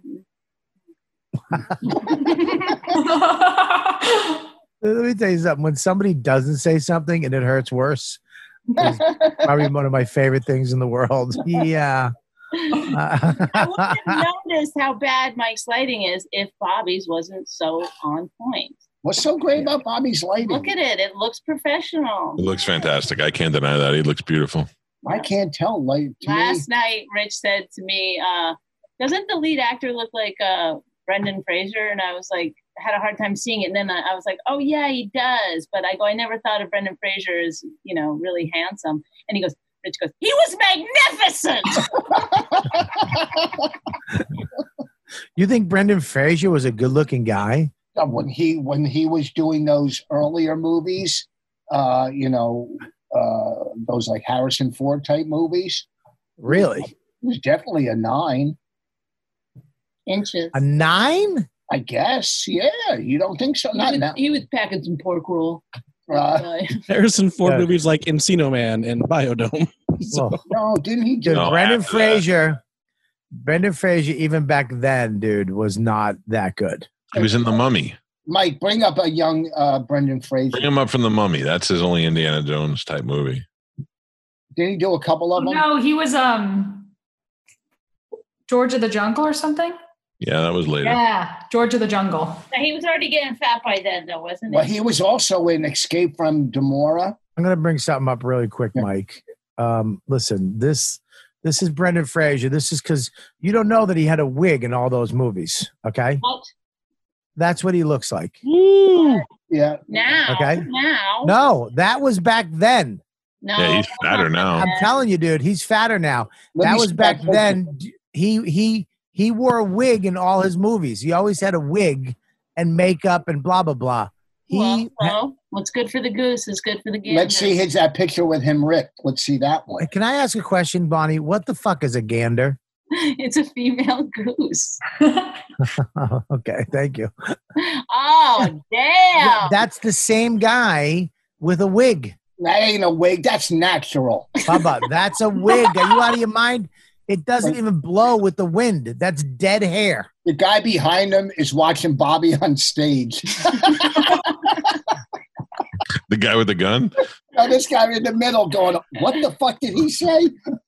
Let me tell you something. When somebody doesn't say something and it hurts worse, it's probably one of my favorite things in the world. Yeah. I wouldn't have noticed how bad Mike's lighting is if Bobby's wasn't so on point. What's so great about Bobby's lighting? Look at it. It looks professional. It looks fantastic. I can't deny that. He looks beautiful. I can't tell. Like to Last me, night, Rich said to me, uh, doesn't the lead actor look like uh, Brendan Fraser? And I was like, had a hard time seeing it. And then I, I was like, oh, yeah, he does. But I go, I never thought of Brendan Fraser as, you know, really handsome. And he goes, Rich goes, he was magnificent. You think Brendan Fraser was a good-looking guy? when he when he was doing those earlier movies, uh, you know, uh, those like Harrison Ford type movies, Really? it was definitely a nine. Inches. A nine? I guess. Yeah, you don't think so? He Not was, now. he was packing some pork roll. Uh, Harrison Ford Yeah. movies like Encino Man and Biodome. So, Well, no, didn't he do? dude, No, Brendan after that. Fraser. Brendan Fraser, even back then, dude, was not that good. He was in The Mummy. Mike, bring up a young uh, Brendan Fraser. Bring him up from The Mummy. That's his only Indiana Jones type movie. Did he do a couple of them? No, he was um George of the Jungle or something. Yeah, that was later. Yeah, George of the Jungle. Now, he was already getting fat by then, though, wasn't he? Well, he was also in Escape from Demora. I'm gonna bring something up really quick, Mike. Um, listen, this this is Brendan Fraser. This is because you don't know that he had a wig in all those movies. Okay, What? that's what he looks like. Yeah. Now. Okay. Now. No, that was back then. No. Yeah, he's fatter now. I'm telling you, dude, he's fatter now. Let That me was back spec- then. He he he wore a wig in all his movies. He always had a wig and makeup and blah blah blah. He Well, well, what's good for the goose is good for the gander. Let's see his that picture with him, Rick. Let's see that one. Can I ask a question, Bonnie? What the fuck is a gander? It's a female goose. Okay, thank you. Oh, damn. That's the same guy with a wig. That ain't a wig. That's natural. Bubba, that's a wig. Are you out of your mind? It doesn't even blow with the wind. That's dead hair. The guy behind him is watching Bobby on stage. The guy with the gun? Now this guy in the middle going, what the fuck did he say?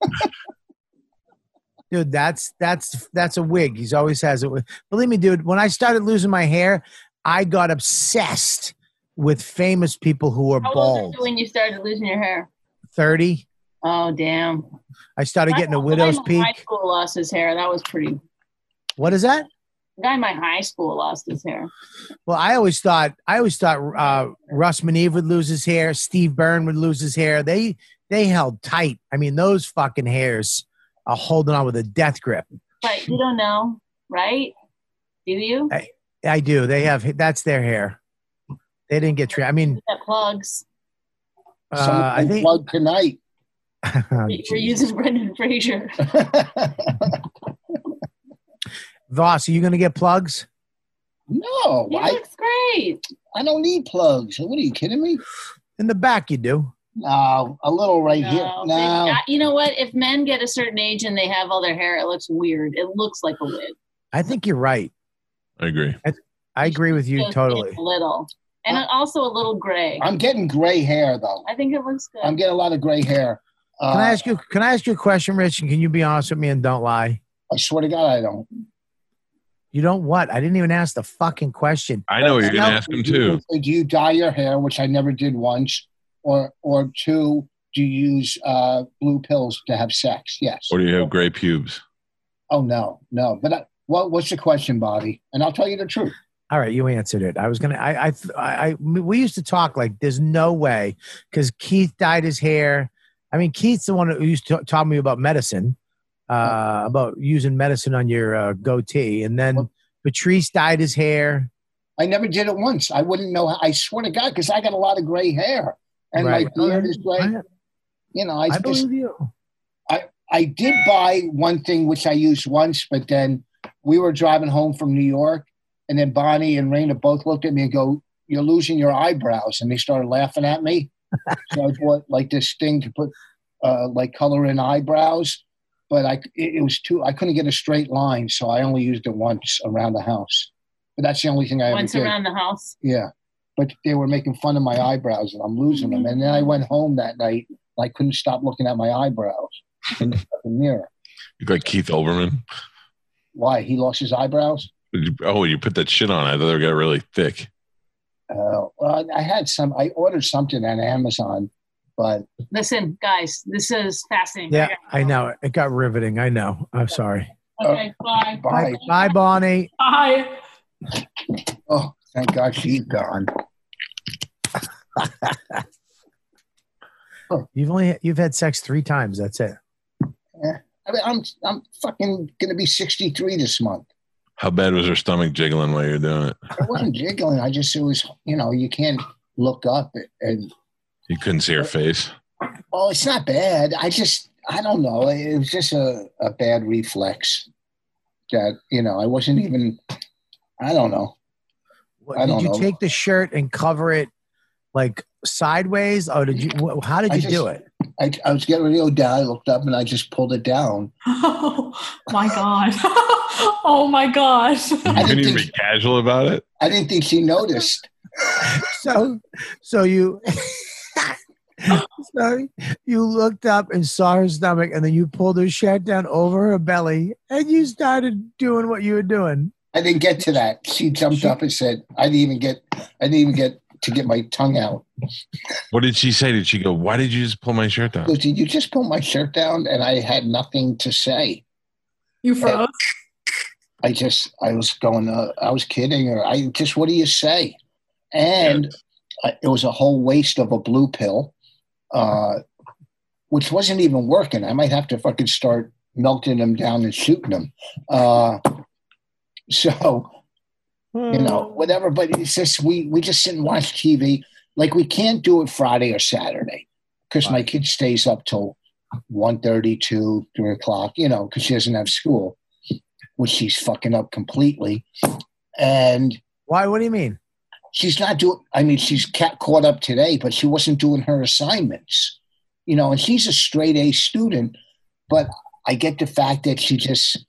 Dude, that's that's that's a wig. He's always has it. Believe me, dude, when I started losing my hair, I got obsessed with famous people who were How old were bald. you when you started losing your hair? thirty. Oh, damn. I started getting a The widow's guy in my high peak. school lost his hair. That was pretty. What is that? The guy in my high school lost his hair. Well, I always thought I always thought uh, Russ Maneve would lose his hair. Steve Byrne would lose his hair. They they held tight. I mean, those fucking hairs are holding on with a death grip. But you don't know, right? Do you? I, I do. They have that's their hair. They didn't get treated. I mean, That plugs. uh, Someone I think plug tonight. We're using Brendan Fraser. Voss, are you going to get plugs? No, He I, looks great. I don't need plugs. What are you kidding me? In the back, you do. No, a little right here. No, No. they- uh, you know what? If men get a certain age and they have all their hair, it looks weird. It looks like a wig. I think you're right. I agree. I agree with you Just totally. A little. And also a little gray. I'm getting gray hair though. I think it looks good. I'm getting a lot of gray hair. Uh, Can I ask you? Can I ask you a question, Rich? And can you be honest with me and don't lie? I swear to God, I don't. You don't what? I didn't even ask the fucking question. I know what you're going to ask him too. Do you dye your hair, which I never did once, or or two? Do you use uh, blue pills to have sex? Yes. Or do you have gray pubes? Oh no, no. But I, what what's the question, Bobby? And I'll tell you the truth. All right, you answered it. I was gonna. I. I. I. I we used to talk like there's no way because Keith dyed his hair. I mean, Keith's the one who used to talk me about medicine, uh, about using medicine on your uh, goatee, and then Patrice dyed his hair. I never did it once. I wouldn't know. How, I swear to God, because I got a lot of gray hair, and Right. my beard is gray. I, You know, I, I just believe you. I did buy one thing which I used once, but then we were driving home from New York, and then Bonnie and Raina both looked at me and go, "You're losing your eyebrows," and they started laughing at me. So I bought like this thing to put uh, like color in eyebrows, but I it, it was too. I couldn't get a straight line, so I only used it once around the house. But that's the only thing I Once ever did. around the house. Yeah, but they were making fun of my eyebrows, and I'm losing them. And then I went home that night, and I couldn't stop looking at my eyebrows in the fucking mirror. You like Keith Olbermann? Why? He lost his eyebrows? You- Oh, you put that shit on. I thought they got really thick. Uh, well, I had some. I ordered something on Amazon, but Listen, guys, this is fascinating. Yeah, I know. It got riveting. I know. I'm sorry. Okay, bye. bye. Bye, bye, Bonnie. Hi. Oh, thank God she's gone. You've only you've had sex three times. That's it. I mean, I'm I'm fucking gonna be sixty-three this month. How bad was her stomach jiggling while you're doing it? It wasn't jiggling. I just it was you know you can't look up and You couldn't see her face. oh it's not bad. I just I don't know. It was just a, a bad reflex that you know I wasn't even. I don't know. What, I did don't you know. take the shirt and cover it like sideways, or did you? wh- How did I you just- do it? I, I was getting ready to go down. I looked up and I just pulled it down. Oh my god! Oh my gosh! You I couldn't didn't even be think- casual about it. I didn't think she noticed. So, so you, so you looked up and saw her stomach, and then you pulled her shirt down over her belly, and you started doing what you were doing. I didn't get to that. She jumped up and said, "I didn't even get. I didn't even get to get my tongue out." What did she say? Did she go, "Why did you just pull my shirt down"? She goes, "Did you just pull my shirt down?" And I had nothing to say. You froze. I just, I was going, uh, I was kidding, or I just, what do you say? And uh, it was a whole waste of a blue pill, uh, which wasn't even working. I might have to fucking start melting them down and shooting them. Uh, so, you know, whatever. But it's just, we, we just sit and watch T V. Like, we can't do it Friday or Saturday because my kid stays up till one thirty, two, three o'clock, you know, because she doesn't have school, which she's fucking up completely. And Why? What do you mean? she's not doing, I mean, she's ca- caught up today, but she wasn't doing her assignments, you know, and she's a straight A student, but I get the fact that she just,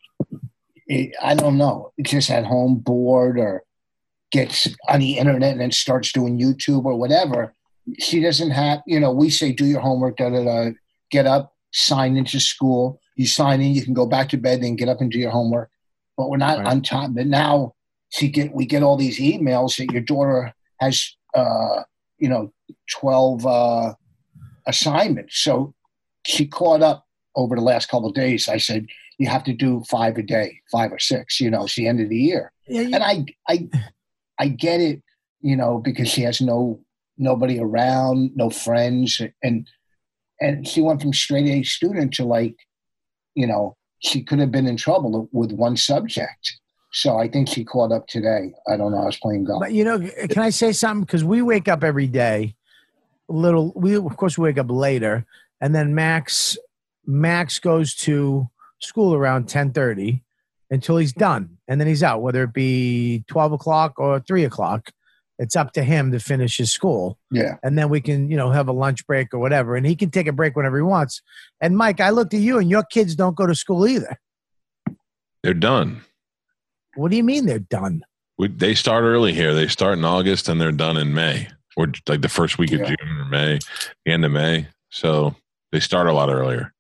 I don't know, just at home bored or gets on the internet and then starts doing YouTube or whatever. She doesn't have, you know, we say, do your homework, da, da, da, get up, sign into school. You sign in, you can go back to bed, then get up and do your homework. But we're not Right. on time. But now she get, we get all these emails that your daughter has, uh, you know, twelve uh, assignments. So she caught up over the last couple of days. I said, you have to do five a day, five or six, you know, it's the end of the year. Yeah, you, And I, I, I get it, you know, because she has no, nobody around, no friends. And, and she went from straight A student to like, you know, she could have been in trouble with one subject. So I think she caught up today. I don't know. I was playing golf. but you know, can I say something? Because we wake up every day, a little. We of course wake up later, and then Max, Max goes to school around ten thirty until he's done, and then he's out. Whether it be twelve o'clock or three o'clock, it's up to him to finish his school. Yeah. And then we can, you know, have a lunch break or whatever, and he can take a break whenever he wants. And Mike, I looked at you, and your kids don't go to school either. They're done. What do you mean they're done? We, they start early here. They start in August and they're done in May, or like the first week of Yeah. June or May, the end of May. So they start a lot earlier.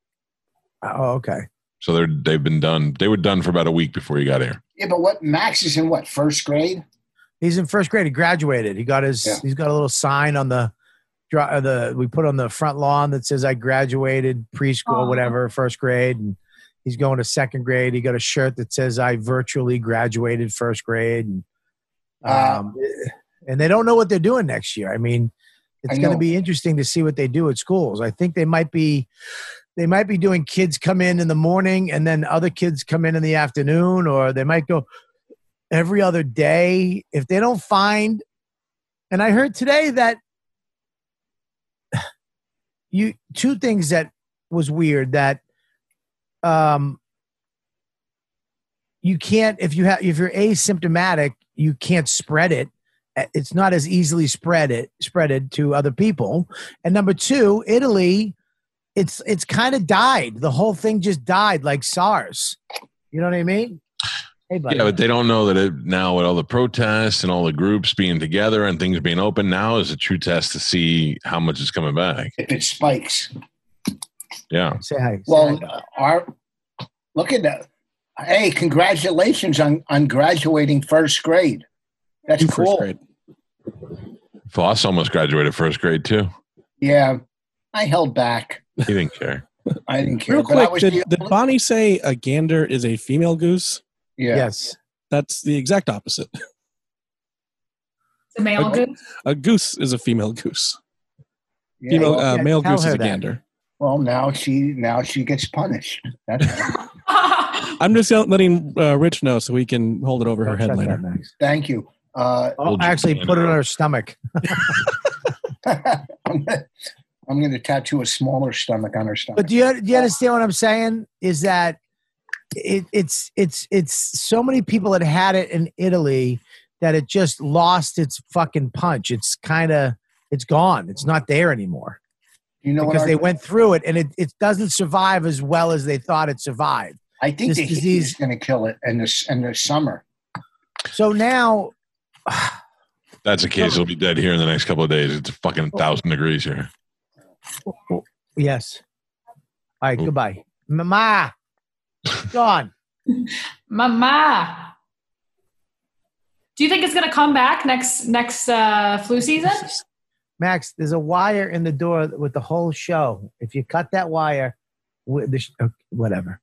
Oh, okay. So they're they've been done. They were done for about a week before you got here. Yeah, but what Max is in what, first grade? He's in first grade. He graduated. He got his. Yeah. He's got a little sign on the, dri- uh, the we put on the front lawn that says "I graduated preschool, Aw. whatever, first grade." And he's going to second grade. He got a shirt that says "I virtually graduated first grade." And, Wow. um, and they don't know what they're doing next year. I mean, it's I going to know. be interesting to see what they do at schools. I think they might be. They might be doing kids come in in the morning and then other kids come in in the afternoon, or they might go every other day if they don't find. And I heard today that you two things that was weird, that um you can't, if you have if you're asymptomatic, you can't spread it. It's not as easily spread it spreaded to other people. And number two, Italy, it's it's kind of died. The whole thing just died like SARS. You know what I mean? Hey, buddy. Yeah, but they don't know that it now with all the protests and all the groups being together and things being open, now is a true test to see how much is coming back. If it spikes. Yeah. Say hi. Say Well, hi. our look at that. Hey, congratulations on, on graduating first grade. That's Two cool. first grade. Voss almost graduated first grade too. Yeah, I held back. He didn't care. I didn't care. Real but I quick, was did, the did only- Bonnie say a gander is a female goose? Yeah. Yes. That's the exact opposite. The male Okay. goose. A goose is a female goose. Yeah, Female, well, uh, yeah, male tell goose is her a that. gander. well, now she now she gets punished. That's all. I'm just letting uh, Rich know so we can hold it over her Don't head shut later. that, Max. Thank you. Uh, Oh, Hold your actually, hand put it on up. her stomach. I'm gonna, I'm gonna tattoo a smaller stomach on her stomach. But do you do you understand what I'm saying? Is that it, it's it's it's so many people that had it in Italy that it just lost its fucking punch. It's kind of it's gone. It's not there anymore. You know what? because Our, they went through it and it, it doesn't survive as well as they thought it survived. I think this the heat disease- is going to kill it in the in the summer. So now, That's the case. He'll be dead here in the next couple of days. It's fucking thousand degrees here. yes. All right, Ooh. goodbye. Mama. Gone. Mama. Do you think it's going to come back next next uh, flu season? Max, there's a wire in the door with the whole show. If you cut that wire, with the sh- okay, whatever.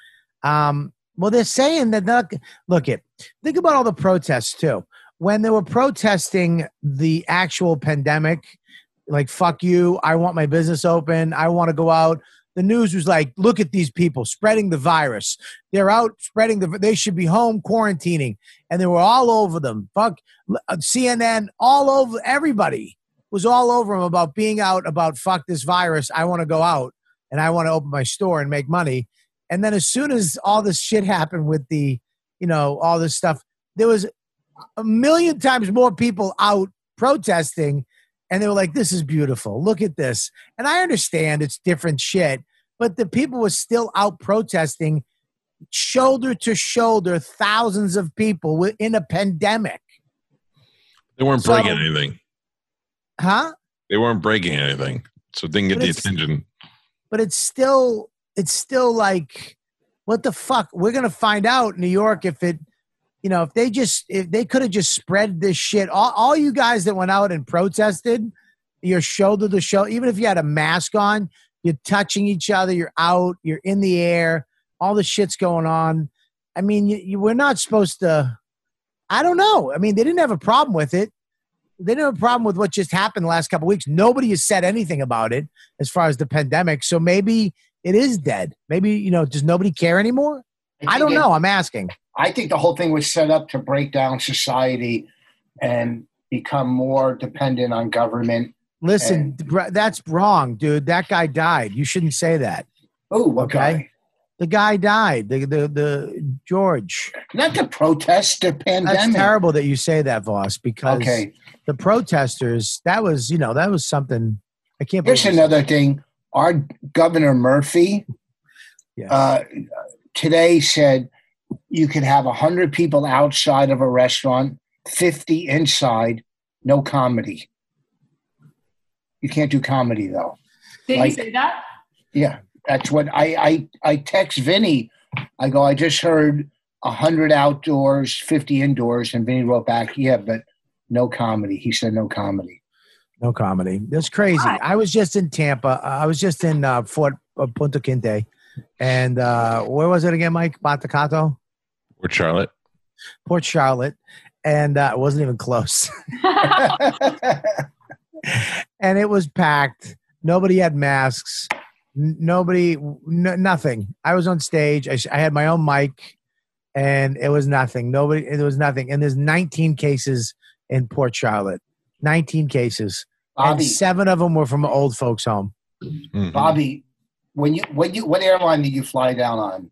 Um, well, they're saying that, not, look it, think about all the protests too. When they were protesting the actual pandemic, like, fuck you, I want my business open, I want to go out. The news was like, look at these people spreading the virus. They're out spreading the, they should be home quarantining. And they were all over them. Fuck C N N, all over, everybody was all over them about being out, about fuck this virus. I want to go out and I want to open my store and make money. And then as soon as all this shit happened with the, you know, all this stuff, there was a million times more people out protesting. And they were like, this is beautiful. Look at this. And I understand it's different shit, but the people were still out protesting shoulder to shoulder, thousands of people in a pandemic. They weren't So- breaking anything. Huh? They weren't breaking anything. So it didn't get But the it's- attention. But it's still, it's still like, what the fuck? We're going to find out in New York if it, you know, if they just, if they could have just spread this shit. All, all you guys that went out and protested, you're shoulder to shoulder, even if you had a mask on, you're touching each other, you're out, you're in the air, all the shit's going on. I mean, you, you, we're not supposed to, I don't know. I mean, they didn't have a problem with it. They didn't have a problem with what just happened the last couple of weeks. Nobody has said anything about it as far as the pandemic. So maybe it is dead. Maybe, you know, does nobody care anymore? I think don't it- know. I'm asking. I think the whole thing was set up to break down society and become more dependent on government. Listen, br- that's wrong, dude. That guy died. You shouldn't say that. Oh, what Okay. guy? The guy died. The the the George. Not the protest, the pandemic. That's terrible that you say that, Voss, because Okay. the protesters, that was, you know, that was something I can't believe. Here's you said another thing. Our Governor Murphy Yes. uh, today said you could have one hundred people outside of a restaurant, fifty inside, no comedy. You can't do comedy, though. Did Like- he say that? Yeah, that's what I, I, I text Vinny. I go, I just heard one hundred outdoors, fifty indoors. And Vinny wrote back, yeah, but no comedy. He said no comedy. No comedy. That's crazy. I was just in Tampa. I was just in uh, Fort uh, Punta Quinte. And uh, where was it again, Mike? Batacato? Or Charlotte. Port Charlotte. And uh, it wasn't even close. And it was packed. Nobody had masks. N- nobody, n- nothing. I was on stage. I, sh- I had my own mic, and it was nothing. Nobody, it was nothing. And there's nineteen cases in Port Charlotte. nineteen cases. And Bobby, seven of them were from an old folks' home. Mhm. Bobby, when you when you what airline did you fly down on?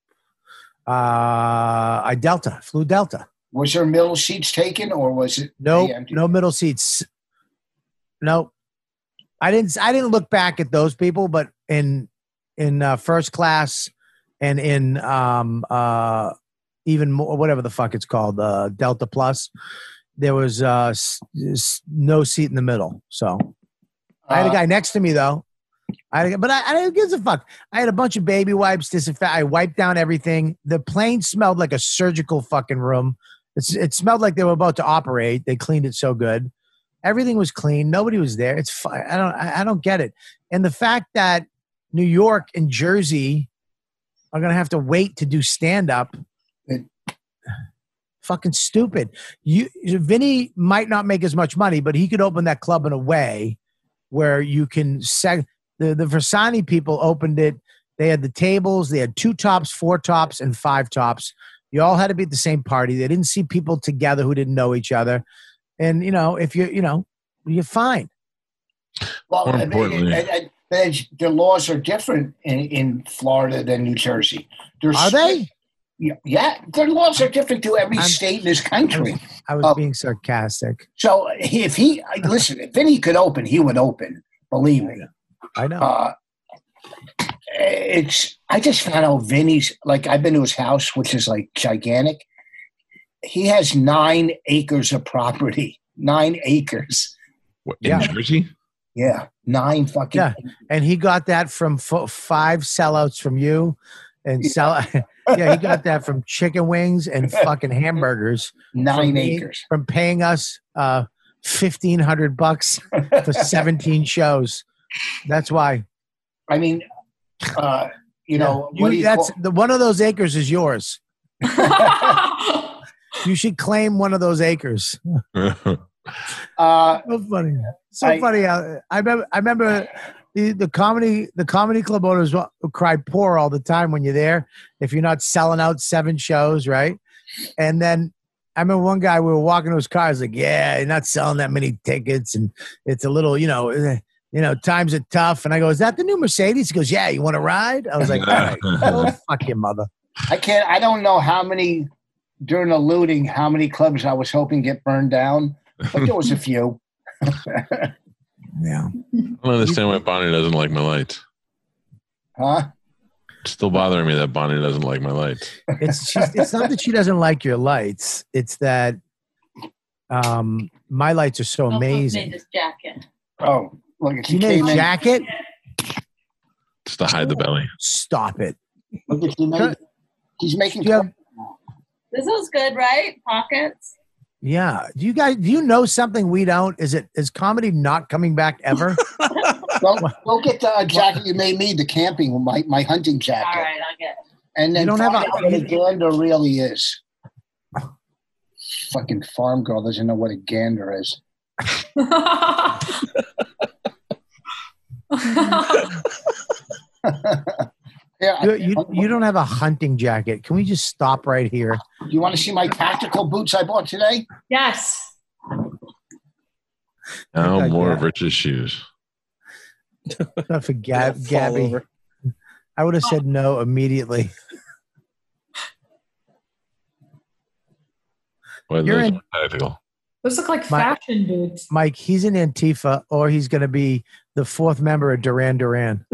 Uh, I Delta, flew Delta. Was there middle seats taken, or was it No, they empty? no middle seats. No, I didn't. I didn't look back at those people, but in in uh, first class and in um uh even more whatever the fuck it's called, uh, Delta Plus, there was uh s- s- no seat in the middle. So I had a Uh, guy next to me though. I had a, but I, I didn't give a fuck. I had a bunch of baby wipes, disinfect. I wiped down everything. The plane smelled like a surgical fucking room. It's, it smelled like they were about to operate. They cleaned it so good. Everything was clean. Nobody was there. It's fine. I don't. I, I don't get it. And the fact that New York and Jersey are gonna have to wait to do stand up. It- Fucking stupid. You, Vinny might not make as much money, but he could open that club in a way where you can seg- the the Versani people opened it. They had the tables. They had two tops, four tops, and five tops. You all had to be at the same party. They didn't see people together who didn't know each other. And you know, if you you know, you're fine. Well, More I mean, importantly- and- and- and the laws are different in, in Florida than New Jersey. There's Are they? Yeah, yeah, their laws are different to every I'm- state in this country. I was Oh. being sarcastic. So if he listen, if Vinny could open, he would open. Believe me. I know. Uh, it's. I just found out Vinny's. Like I've been to his house, which is like gigantic. He has nine acres of property. Nine acres. What, in Yeah. Jersey? Yeah, nine fucking. Yeah, and he got that from f- five sellouts from you, and sell. Yeah, he got that from chicken wings and fucking hamburgers. Nine from pay- acres. from paying us uh, fifteen hundred bucks for seventeen shows. That's why. I mean, uh, you know, You- what do you that's call- the one of those acres is yours. You should claim one of those acres. uh, So funny. So I- funny. I, I remember. I remember the, the comedy the comedy club owners wa- cry poor all the time when you're there if you're not selling out seven shows, right? And then I remember one guy, we were walking to his car. He's like, "Yeah, you're not selling that many tickets, and it's a little, you know, eh, you know, times are tough." And I go, "Is that the new Mercedes?" He goes, "Yeah, you want to ride?" I was like, "All right, go fuck your mother." I can't. I don't know how many during the looting, how many clubs I was hoping get burned down, but there was a few. Yeah. I don't understand why Bonnie doesn't like my lights. Huh? It's still bothering me that Bonnie doesn't like my lights. It's she's, it's not that she doesn't like your lights. It's that um, my lights are so Also made amazing. this jacket. Oh, look! You She made came a in. jacket? It's to hide the belly. Stop it. Look at she made. He's making. Do you have- This was good, right? Pockets. Yeah. Do you guys do you know something we don't? Is it is comedy not coming back ever? Go, go get the uh, jacket you made me, the camping, my my hunting jacket, All right, I'll get it. and then You don't find have a- out what a gander really is. Fucking farm girl doesn't know what a gander is. Yeah, You, you, you don't have a hunting jacket. Can we just stop right here? You want to see my tactical boots I bought today? Yes. Now Okay, more yeah. of Rich's shoes. Not for Gab, Fall Gabby. over. I would have said no immediately. Well, You're those in- are tactical. Those look like My- fashion boots. Mike, he's in Antifa, or he's going to be the fourth member of Duran Duran.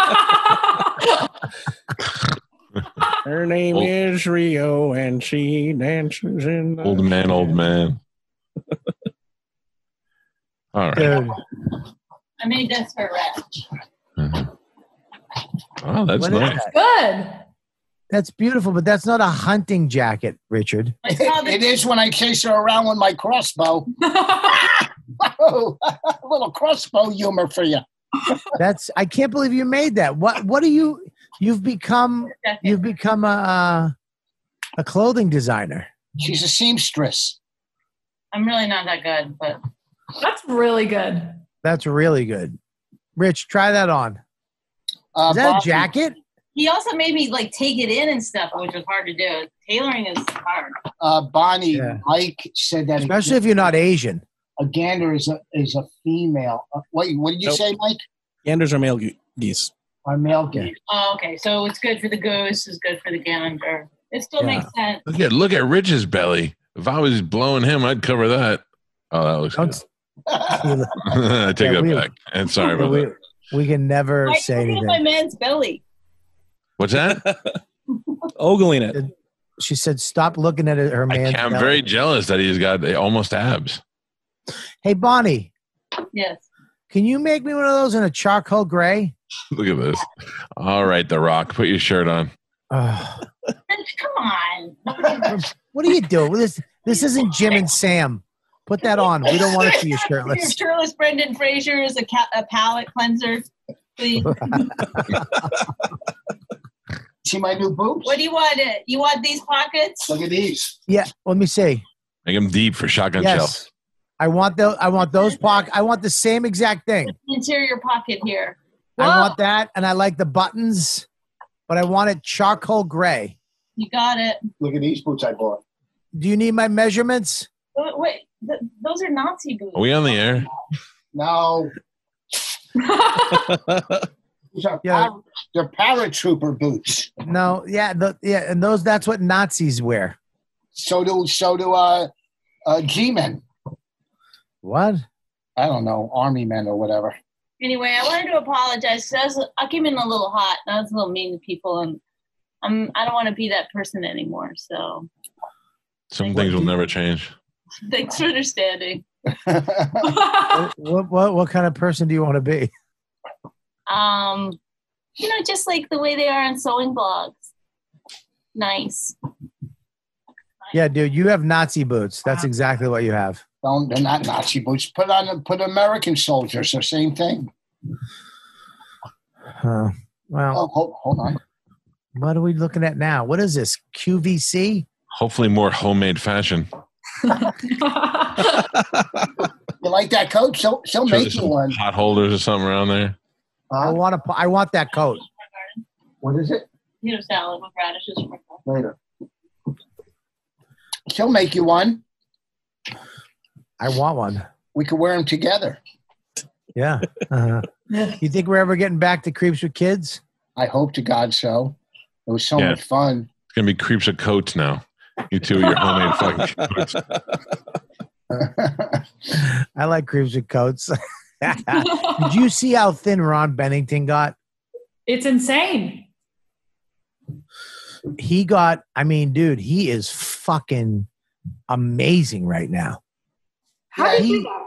Her name Old- is Rio, and she dances in the Old man, old man. All right. Dude, I made this for Rich. Mhm. Oh, that's what is nice. that? Good. That's beautiful, but that's not a hunting jacket, Richard. I saw the It is when I chase her around with my crossbow. Oh, a little crossbow humor for you. That's I can't believe you made that. What what are you you've become jacket. you've become a a clothing designer. She's a seamstress. I'm really not that good, but That's really good. That's really good. Rich, try that on. Uh, Is that a Bobby, jacket? he also made me like take it in and stuff, which was hard to do. Tailoring is hard. Uh, Bonnie, Yeah. Mike said that Especially if you're not Asian. a gander is a is a female. Uh, wait, what did you Nope. say, Mike? Ganders are male ge- geese. Or male gander? Oh, okay. So it's good for the goose, it's good for the gander. It still Yeah. makes sense. Look at look at Rich's belly. If I was blowing him, I'd cover that. Oh, that looks Don't, good. I take Yeah, that we- back. And sorry about we, that. we can never Mike, say look at my anything. man's belly. What's that? Ogling it. She said, "Stop looking at her I man's can't, I'm belly." very jealous that he's got uh, almost abs. Hey, Bonnie, Yes. can you make me one of those in a charcoal gray? Look at this. All right, The Rock, put your shirt on. Ugh. Come on. What are you doing? This this isn't Jim and Sam. Put that on. We don't want to see you Your shirtless. shirtless Brendan Fraser is a, ca- a palate cleanser. Please. See my new boots? What do you want? It? You want these pockets? Look at these. Yeah, let me see. Make him deep for shotgun Yes, shells. I want those. I want those pock. I want the same exact thing. Interior pocket here. I Whoa. want that, and I like the buttons, but I want it charcoal gray. You got it. Look at these boots I bought. Do you need my measurements? Wait, wait th- those are Nazi boots. Are we on the air? No, these are Yeah. para- they're paratrooper boots. No. Yeah. The, yeah. And those. That's what Nazis wear. So do so do uh, uh, G-men. What? I don't know, army men or whatever. Anyway, I wanted to apologize. 'Cause I, was, I came in a little hot. And I was a little mean to people, and I'm I don't want to be that person anymore. So Some things will never change. thanks for understanding. what, what what what kind of person do you want to be? Um, you know, just like the way they are on sewing blogs. Nice. Yeah, dude, you have Nazi boots. That's exactly what you have. Don't, they're not Nazi boots. Put on put American soldiers. The same thing. Uh, well, Oh, hold, hold on. what are we looking at now? What is this? Q V C? Hopefully, more homemade fashion. You like that coat? She'll, she'll Sure, make there's you some one. pot holders or something around there. I Huh? want to. I want that coat. What is it? Potato salad with radishes. Later. She'll make you one. I want one. We could wear them together. Yeah. Uh, you think we're ever getting back to Creeps with Kids? I hope to God so. It was so Yeah. much fun. It's gonna be creeps of coats now. You two, your homemade fucking coats. I like Creeps with Coats. Did you see how thin Ron Bennington got? It's insane. He got, I mean, dude, he is fucking amazing right now. How Yeah, did he- you do that?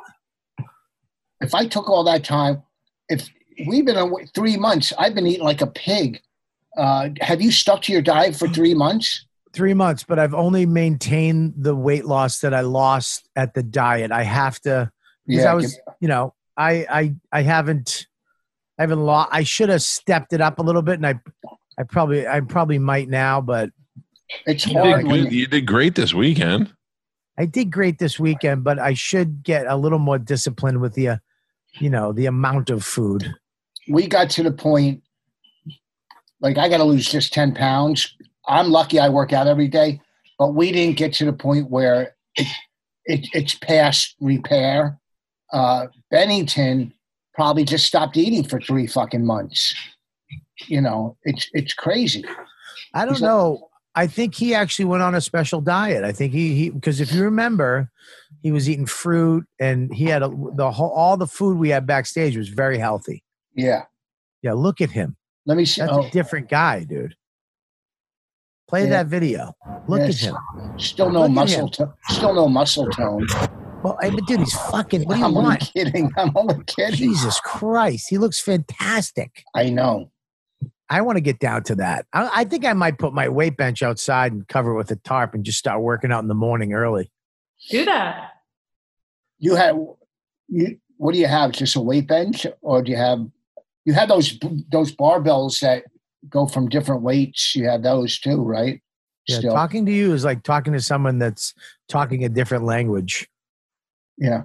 If I took all that time, if we've been away three months, I've been eating like a pig. Uh, have you stuck to your diet for three months? Three months, but I've only maintained the weight loss that I lost at the diet. I have to, because I was, give- you know, I, I, I haven't, I haven't lost. I should have stepped it up a little bit, and I, I probably, I probably might now, but it's You hard. did, when good. you- You did great this weekend. I did great this weekend. But I should get a little more disciplined with the, uh, you know, the amount of food. we got to the point, like I got to lose just ten pounds. I'm lucky I work out every day, but we didn't get to the point where it, it, it's past repair. Uh, Bennington probably just stopped eating for three fucking months. You know, it's it's crazy. I don't He's like- know. I think he actually went on a special diet. I think he he because if you remember, he was eating fruit and he had a, the whole all the food we had backstage was very healthy. Yeah. Yeah, look at him. Let me see. That's Oh, a different guy, dude. Play Yeah. that video. Look yes. at him. Still no Look at muscle. him. To- still no muscle tone. Well, I, but dude, he's fucking. What do you I'm only want? kidding. I'm only kidding. Jesus Christ, he looks fantastic. I know. I want to get down to that. I, I think I might put my weight bench outside and cover it with a tarp and just start working out in the morning early. Do that. You have you. What do you have? Just a weight bench, or do you have? You have those those barbells that go from different weights. You have those too, right? Yeah, Still, talking to you is like talking to someone that's talking a different language. yeah.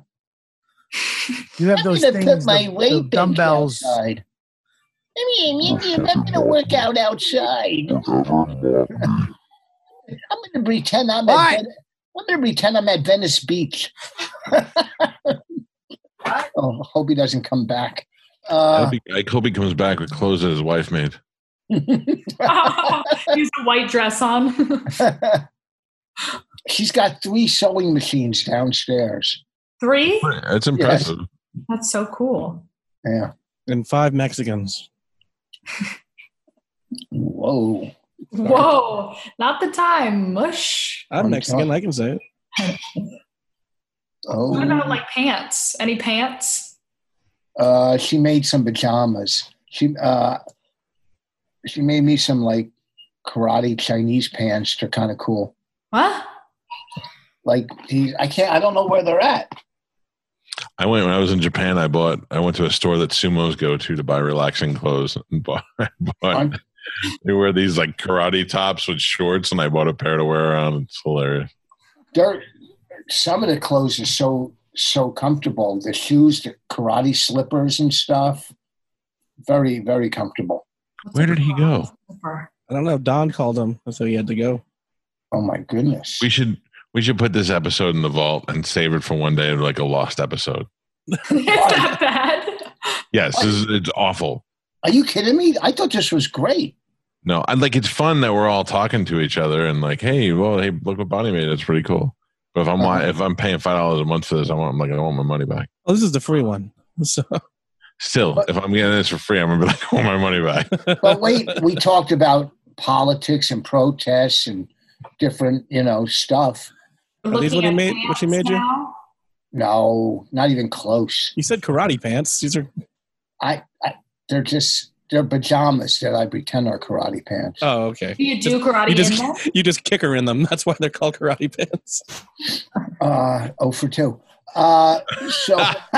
You have I'm those gonna things, put my the, weight the bench dumbbells. outside. I mean, I'm gonna work out outside. I'm gonna pretend I'm at. What? Ven- I'm gonna pretend I'm at Venice Beach. Oh, hope he doesn't come back. I Uh, hope, he, I hope he comes back with clothes that his wife made. He's a white dress on. She's got three sewing machines downstairs. Three? That's impressive. That's so cool. Yeah. And five Mexicans. Whoa. Whoa, not the time. Mush. I'm I'm Mexican. sorry. I can say it. Oh. What about like pants? Any pants? Uh, she made some pajamas. She uh, she made me some like karate Chinese pants. They're kind of cool. What? Like these, I can't. I don't know where they're at. I went when I was in Japan. I bought. I went to a store that sumos go to to buy relaxing clothes. And bought, bought, they wear these like karate tops with shorts, and I bought a pair to wear around. It's hilarious. They're, some of the clothes are so so comfortable. The shoes, the karate slippers and stuff. Very very comfortable. Where did he go? I don't know. Don called him, so he had to go. Oh my goodness. We should we should put this episode in the vault and save it for one day, like a lost episode. It's that bad. Yes, this is, it's awful. Are you kidding me? I thought this was great. No, I like it's fun that we're all talking to each other and like, hey, well, hey, look what Bonnie made. That's pretty cool. But if I'm Uh-huh. if I'm paying five dollars a month for this, I want I'm like I want my money back. Oh, this is the free one. So Still, But- if I'm getting this for free, I'm gonna be like, "Oh, my money back." But wait, we talked about politics and protests and different, you know, stuff. Are these what he made? What she made you? Now. No, not even close. You said karate pants. These are. I, I they're just they're pajamas that I pretend are karate pants. Oh, okay. Do you do Just- karate You just in there? you just kick her in them. That's why they're called karate pants. Uh, oh for two. Uh, so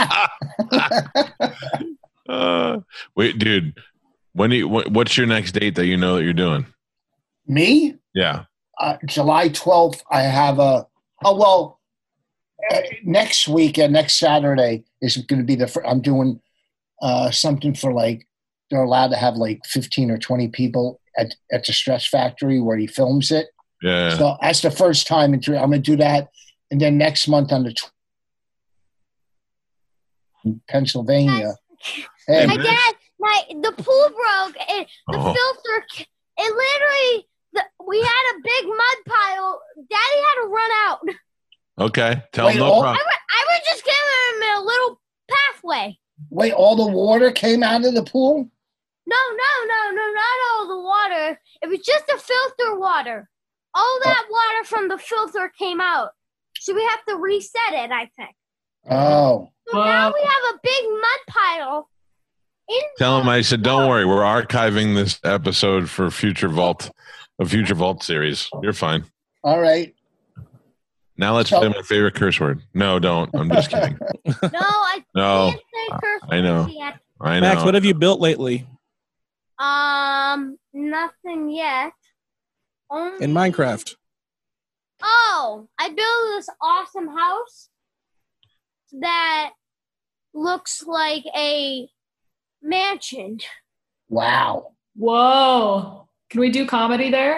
uh, wait, dude. When do you, what, what's your next date that you know that you're doing? me, Yeah. uh, July twelfth, I have a. Oh well, uh, next week and next Saturday is going to be the. fir- I'm doing uh, something for like they're allowed to have like fifteen or twenty people at at the Stress Factory where he films it. Yeah. So that's the first time in three. I'm going to do that, and then next month on the tw- in Pennsylvania. Hey, My dad, my the pool broke. And the Oh. filter. c- It literally. The, we had a big mud pile. Daddy had to run out. Okay. Tell Wait, him no all- I, problem. wa- I was just giving him a little pathway. wait, all the water came out of the pool? No, no, no, no, not all the water. It was just the filter water. All that water from the filter came out. So we have to reset it, I think. Oh, So now Wow. we have a big mud pile. In Tell him I said, don't worry. We're archiving this episode for future Vault, a future Vault series. You're fine. all right. Now let's So- play my favorite curse word. No, don't. I'm just kidding. No, I No, can't say curse I know. words yet. I Max, know. what have you built lately Um, nothing yet. Only... in Minecraft? Oh, I built this awesome house that looks like a mansion. Wow. Whoa. Can we do comedy there?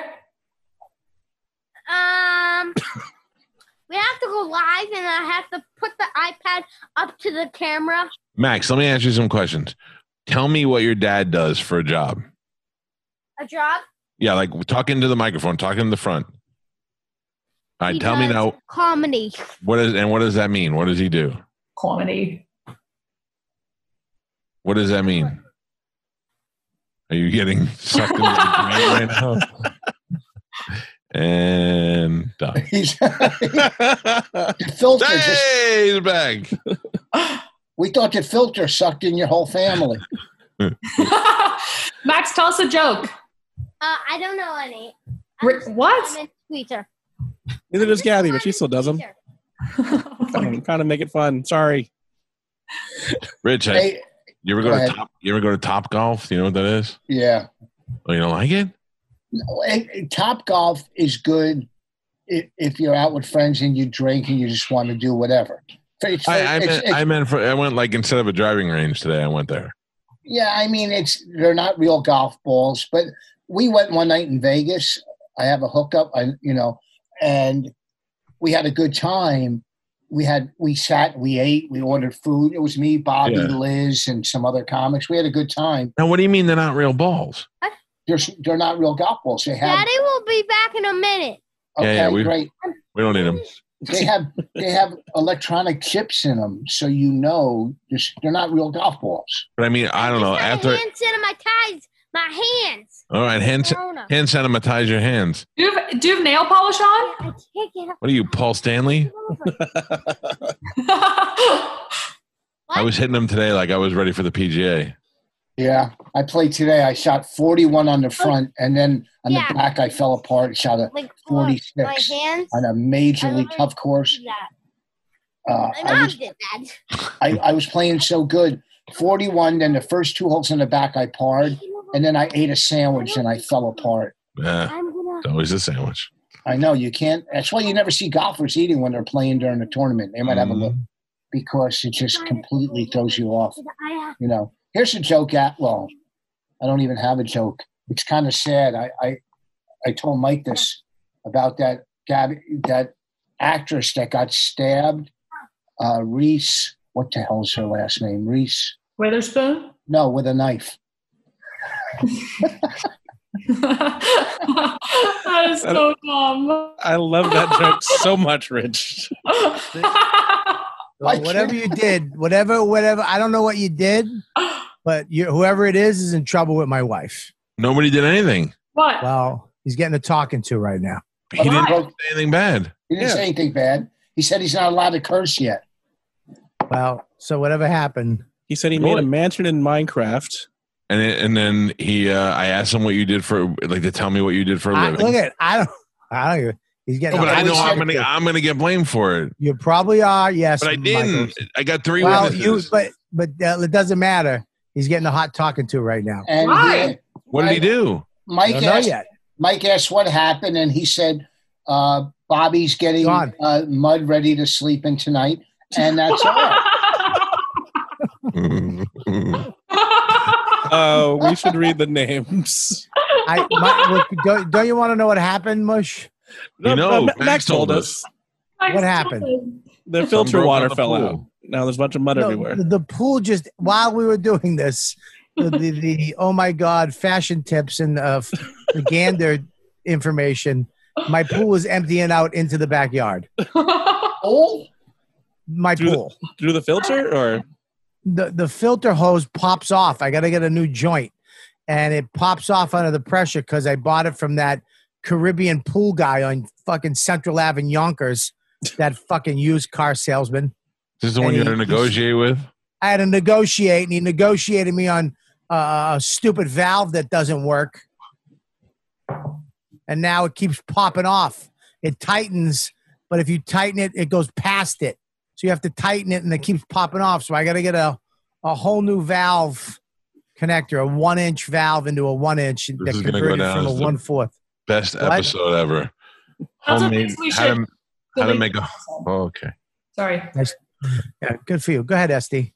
Um, we have to go live, and I have to put the iPad up to the camera. Max, let me ask you some questions. Tell me what your dad does for a job. A job. Yeah, like talk into the microphone, talk in the front. All right, He tell me does now Comedy. what is and what does that mean? What does he do? Comedy. What does that mean? Are you getting sucked into the brain right now? And done. He's the filter just, Hey, he's back. we thought the filter sucked in your whole family. Max, tell us a joke. Uh, I don't know any. I'm Ri- just a what? comment tweeter. Neither does Gabby, but she still does them. Tweeter. I'm trying to make it fun. Sorry. Rich, I, Hey, you ever go, go to ahead. top? You ever go to Top Golf? Do you know what that is? yeah. Oh, you don't like it? No, eh, eh, Top Golf is good if, if you're out with friends and you drink and you just want to do whatever. It's- I, I it's- meant, it's- I meant for. I went like instead of a driving range today. I went there. Yeah, I mean, it's they're not real golf balls, but we went one night in Vegas. I have a hookup, I you know, and we had a good time. We had we sat, we ate, we ordered food. It was me, Bobby, Yeah. Liz, and some other comics. We had a good time. Now, what do you mean they're not real balls? They're they're not real golf balls. They have Daddy will be back in a minute. Yeah, okay, yeah, we- great. We don't need them. They have they have electronic chips in them, so you know just, they're not real golf balls. But I mean, I don't know. Just got After a hand sanitize my hands. all right, hand Corona. hand sanitize your hands. Do you have, do you have nail polish on? I can't get up. What are you, Paul Stanley? I was hitting them today like I was ready for the P G A. Yeah, I played today. I shot forty-one on the front, and then on Yeah. the back I fell apart. Shot a Like forty-six my hands. on a I majorly literally tough course. did that. Uh, My I, mom was, did that. I, I was playing so good. forty-one, then the first two holes in the back I parred, and then I ate a sandwich and I fell apart. Yeah, I'm gonna. it's always a sandwich. I know you can't. That's why you never see golfers eating when they're playing during the tournament. They might have a look because it just completely throws you off. I, You know, here's a joke. At well, I don't even have a joke. It's kind of sad. I I, I told Mike this about that Gabby, that actress that got stabbed. Uh, Reese. What the hell's her last name? Reese. Witherspoon? No, with a knife. That is so dumb. I love that joke so much, Rich. Well, whatever you did, whatever, whatever. I don't know what you did, but you, whoever it is is in trouble with my wife. Nobody did anything. What? Well, he's getting a talking to right now. He didn't say anything bad. He didn't Yeah. say anything bad. He said he's not allowed to curse yet. Well, so whatever happened. He said he made a mansion in Minecraft. And it, and then he, uh, I asked him what you did for, like, to tell me what you did for a I, living. look at, I don't, I don't. Even, he's getting. No, but I know I'm gonna. gonna, I'm gonna get blamed for it. You probably are. Yes, But I didn't. Michael. I got three Well, witnesses. you, but but uh, it doesn't matter. He's getting a hot talking to right now. And Why? he, what did he do? Mike I don't know asked, yet. Mike asked what happened, and he said uh, Bobby's getting Gone. uh, Mud ready to sleep in tonight, and that's all. Oh, we should read the names. I my, look, don't, don't you want to know what happened, Mush? You know, uh, Ma- Max Max told told us What happened? the Some filter broke water on the fell pool. out. Now there's a bunch of mud No, everywhere. the, the pool just while we were doing this, the the, the oh my god fashion tips and uh, the gander information. My pool was emptying out into the backyard. Oh, My Through the- pool. Through the filter, or the the filter hose pops off. I got to get a new joint, and it pops off under the pressure because I bought it from that Caribbean pool guy on fucking Central Ave in Yonkers. That fucking used car salesman. This is the one you And had to he- negotiate with? I had to negotiate, and he negotiated me on uh, a stupid valve that doesn't work, and now it keeps popping off. It tightens, but if you tighten it, it goes past it. So you have to tighten it, and it keeps popping off. So I got to get a, a whole new valve connector, a one inch valve into a one inch that is gonna go converted down from a as the- one fourth. Best What? episode ever. That's what Homemade. thinks we How to, should how to delete make a. this episode. Oh, okay. Sorry. Yeah, good for you. Go ahead, Esty.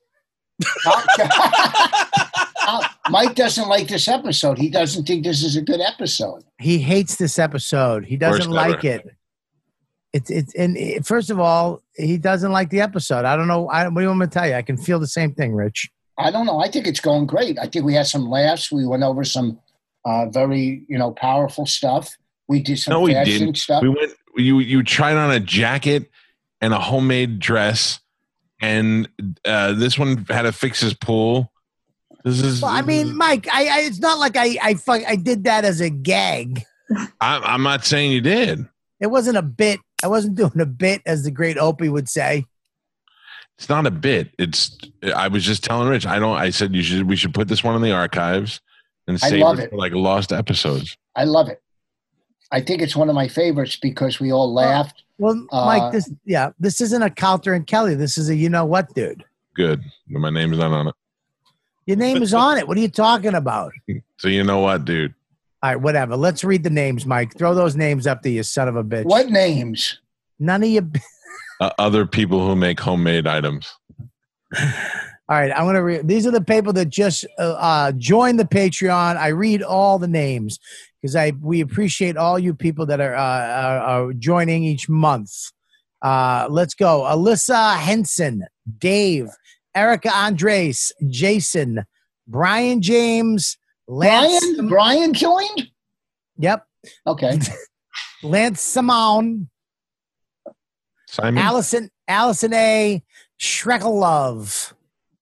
Uh, Mike doesn't like this episode. He doesn't think this is a good episode. He hates this episode. He doesn't Worst like ever. it. It's it's and it, first of all, he doesn't like the episode. I don't know. I, what do you want me to tell you? I can feel the same thing, Rich. I don't know. I think it's going great. I think we had some laughs. We went over some uh, very, you know, powerful stuff. We did some No, we fashion didn't. stuff. We went. You you tried on a jacket and a homemade dress, and uh, this one had to fix his pool. This is. Well, I mean, Mike, I, I it's not like I I fuck, I did that as a gag. I, I'm not saying you did. It wasn't a bit. I wasn't doing a bit, as the great Opie would say. It's not a bit. It's. I was just telling Rich. I don't. I said you should. We should put this one in the archives and I save love it it. for like lost episodes. I love it. I think it's one of my favorites because we all laughed. Well, Uh, Mike, this yeah, this isn't a Calter and Kelly. This is a you know what, dude. Good. My name's not on it. Your name is on it. What are you talking about? So you know what, dude? All right, whatever. Let's read the names, Mike. Throw those names up there, you son of a bitch. What names? None of you. Uh, other people who make homemade items. All right, I'm gonna read. These are the people that just uh, uh, joined the Patreon. I read all the names because I we appreciate all you people that are uh, are, are joining each month. Uh, let's go. Alyssa Henson, Dave, Erica Andres, Jason, Brian James, Lance. Brian? Brian joined? Yep. Okay. Lance Simone, Simon. Allison, Allison A, Shrekalove,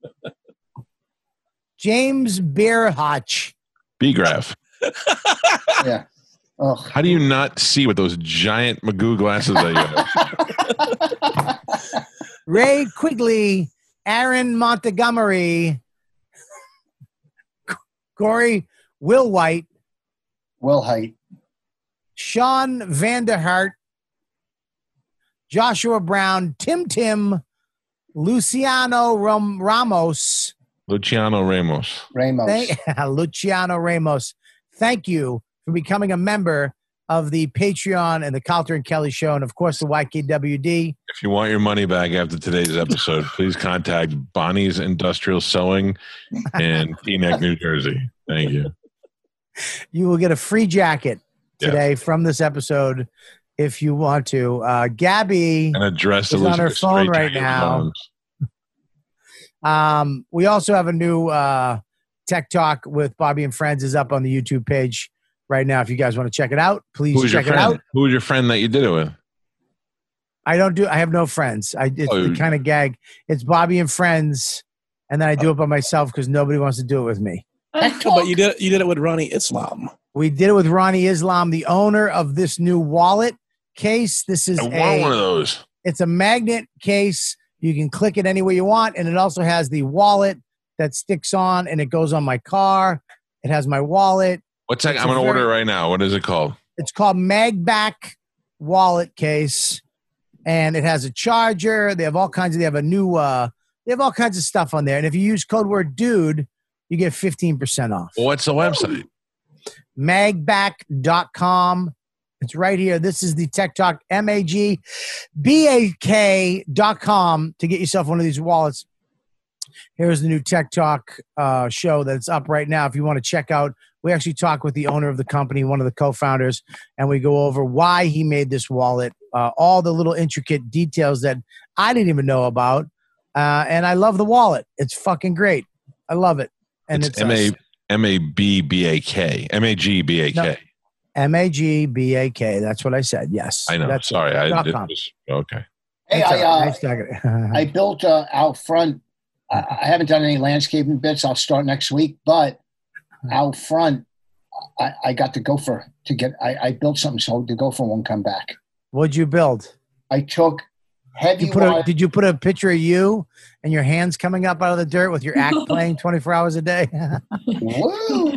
James Beerhotch. B graph. Yeah. Ugh. How do you not see with those giant Magoo glasses that you have? Ray Quigley, Aaron Montgomery, Corey Will White, Will Height. Sean Vanderhart, Joshua Brown, Tim Tim, Luciano Ram- Ramos, Luciano Ramos. Ramos. thank, Luciano Ramos. Thank you for becoming a member of the Patreon and the Calter and Kelly Show, and of course the Y K W D. If you want your money back after today's episode, please contact Bonnie's Industrial Sewing in Teaneck, New Jersey. Thank you. You will get a free jacket Yes. today from this episode if you want to. Uh, Gabby And a dress that is was on her phone straight right to your now. moms. Um, we also have a new uh, Tech Talk with Bobby and Friends is up on the YouTube page right now. If you guys want to check it out, please Who was your check it friend? out. Who was your friend that you did it with? I don't do. I have no friends. I it's Oh. the kind of gag. It's Bobby and friends, and then I do it by myself because nobody wants to do it with me. But you did you did it with Ronnie Islam. We did it with Ronnie Islam, the owner of this new wallet case. This is I want a, one of those. It's a magnet case. You can click it any way you want, and it also has the wallet that sticks on, and it goes on my car. It has my wallet. What's that? It's I'm a going to very- order it right now. What is it called? It's called Magback wallet case, and it has a charger. They have all kinds of. They have a new. Uh, they have all kinds of stuff on there, and if you use code word "dude," you get fifteen percent off. What's the website? magback dot com. It's right here. This is the Tech Talk, M A G B A K dot com to get yourself one of these wallets. Here's the new Tech Talk uh, show that's up right now. If you want to check out, we actually talk with the owner of the company, one of the co-founders, and we go over why he made this wallet, uh, all the little intricate details that I didn't even know about. Uh, and I love the wallet. It's fucking great. I love it. And It's it's, M A uh, M A B B A K. M A G B A K. No. M A G B A K. That's what I said. Yes. I know. That's Sorry. I dot did com. this. Okay. Hey, That's I, all right. uh, Nice talking. I built uh, out front. I, I haven't done any landscaping bits. I'll start next week. But out front, I, I got the gopher to get. I, I built something so the gopher won't come back. What'd you build? I took heavy You put wire. a, did you put a picture of you and your hands coming up out of the dirt with your act playing twenty-four hours a day? Woo!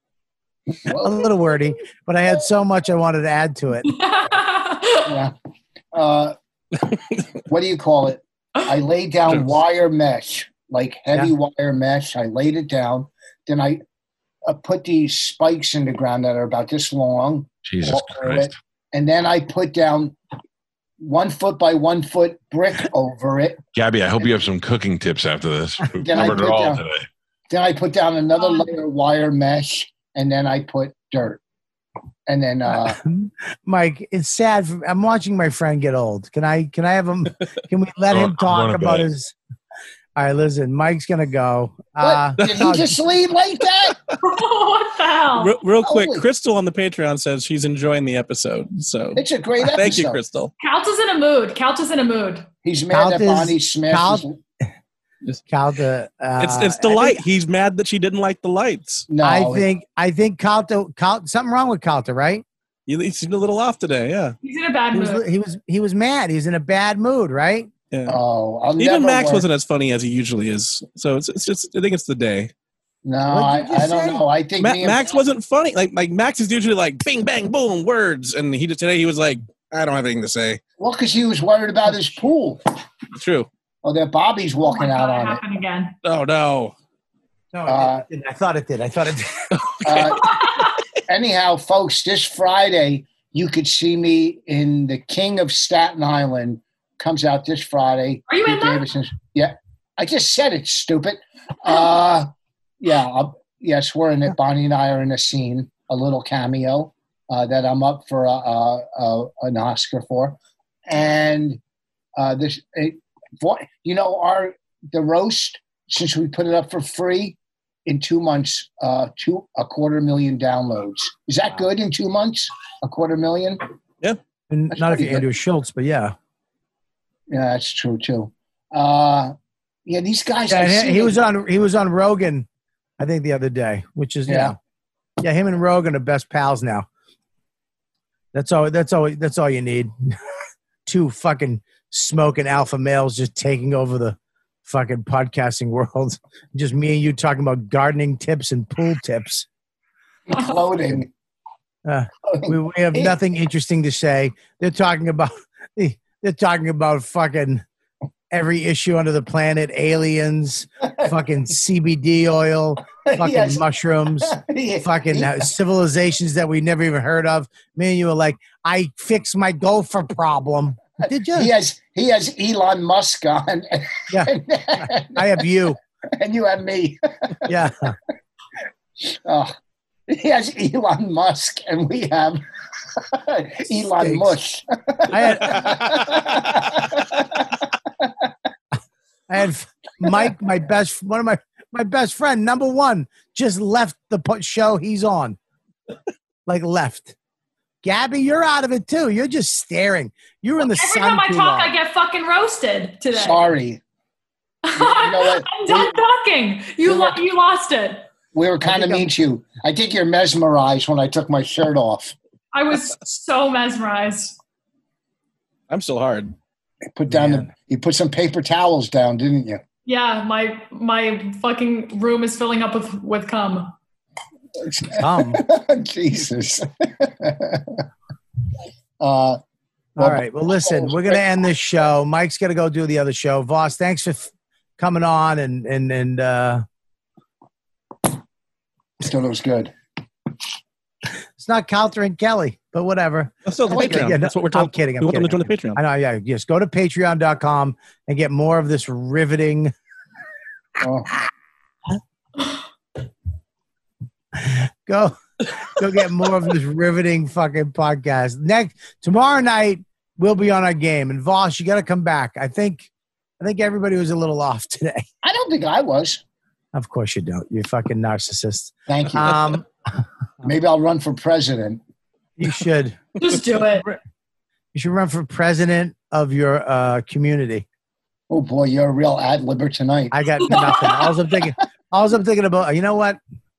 A little wordy, but I had so much I wanted to add to it. Yeah. Uh, what do you call it? I laid down wire mesh, like heavy Yeah. wire mesh. I laid it down. Then I uh, put these spikes in the ground that are about this long. Jesus over Christ. it, and then I put down one foot by one foot brick over it. Gabby, I hope you have some cooking tips after this. We Then I covered it put all down- today. Then I put down another layer of wire mesh, and then I put dirt. And then uh, Mike, it's sad. For, I'm watching my friend get old. Can I? Can I have him? Can we let I'm him talk going to about bed. his? All right, listen. Mike's gonna go. Uh, what? Did he just leave like that? What the hell? Real, real quick, Holy- Crystal on the Patreon says she's enjoying the episode. So It's a great episode. thank you, Crystal. Couch is in a mood. Couch is in a mood. He's mad Count that is- Bonnie smashes. count- Calta. Uh, It's it's the I light. think- He's mad that she didn't like the lights. No, I think. I think Calta. Cal, something wrong with Calta, right? He, he seemed a little off today. Yeah. He's in a bad He mood. was. He was. He was mad. He was in a bad mood, right? Yeah. Oh, I'll Even never Max work. wasn't as funny as he usually is. So it's it's just I think it's the day. No, I, What did you I don't say? know. I think Ma- me and Max wasn't funny. Like like Max is usually like bing bang boom words, and he just today he was like I don't have anything to say. Well, because he was worried about his pool. True. Oh, that Bobby's Oh my walking out God, it on it. happened again. Oh no. No, Uh, it didn't. I thought it did. I thought it did. Uh, anyhow, folks, this Friday you could see me in The King of Staten Island. Comes out this Friday. Are you in Pete that? Davidson's- Yeah, I just said it, stupid. Uh, yeah, I'll, yes, we're in it. Bonnie and I are in a scene, a little cameo uh, that I'm up for a, a, a, an Oscar for, and uh, this, it, for- you know, our the roast since we put it up for free. In two months, uh, two a quarter million downloads. Is that good in two months? A quarter million? And That's not if pretty you're good. Andrew Schultz, but yeah. Yeah, that's true too. Uh, yeah, these guys. I Yeah, see he, he was them- on. He was on Rogan, I think the other day, which is yeah, yeah. Him and Rogan are best pals now. That's all. That's all. That's all you need. Two fucking smoking alpha males just taking over the fucking podcasting world. Just me and you talking about gardening tips and pool tips. clothing. Uh, we, we have nothing interesting to say. They're talking about. They're talking about fucking every issue under the planet, aliens, fucking C B D oil, fucking Yes. mushrooms, fucking uh, civilizations that we never even heard of. Me and you were like, I fixed my gopher problem. Did you? He has he has Elon Musk on. Yeah. I have you. And you have me. Yeah. Oh, he has Elon Musk, and we have Elon Stinks. Mush. I had, I had Mike, my best, one of my, my best friend, number one, just left the po- show he's on. Like left. Gabby, you're out of it too. You're just staring. You were in the Every sun time I too talk, long. I get fucking roasted today. Sorry. I'm, know what? I'm done talking. You, lo- you lost it. We were kind of think mean to you. I think you're mesmerized when I took my shirt off. I was so mesmerized. I'm still hard. You put down Man. the. You put some paper towels down, didn't you? Yeah, my my fucking room is filling up with with cum. Come. Jesus. uh, All right. Well, listen, we're going to end this show. Mike's going to go do the other show. Voss, thanks for f- coming on. And, and, and, uh, Still was good. it's not Calter and Kelly, but whatever. That's still the Okay, Patreon. yeah, no, That's what we're I'm talking. kidding. I'm We want them to kidding. join the Patreon. I know. Yeah. Yes. Go to patreon dot com and get more of this riveting. Oh. Go, go get more of this riveting fucking podcast. Next, tomorrow night, we'll be on our game. And Voss, you got to come back. I think, I think everybody was a little off today. I don't think I was. Of course you don't. You're fucking narcissist. Thank you. Um, Maybe I'll run for president. you should. Just do it. You should run for president of your uh, community. Oh boy, you're a real ad libber tonight. I got nothing. All I'm thinking, all I'm thinking about. You know what?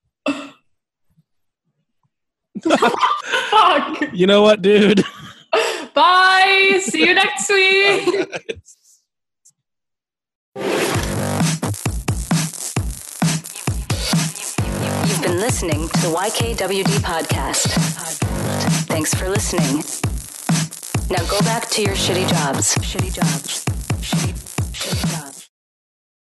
Fuck. You know what, dude? Bye. See you next week. You've been listening to the Y K W D podcast. Thanks for listening. Now go back to your shitty jobs. Shitty jobs. Shitty, shitty jobs.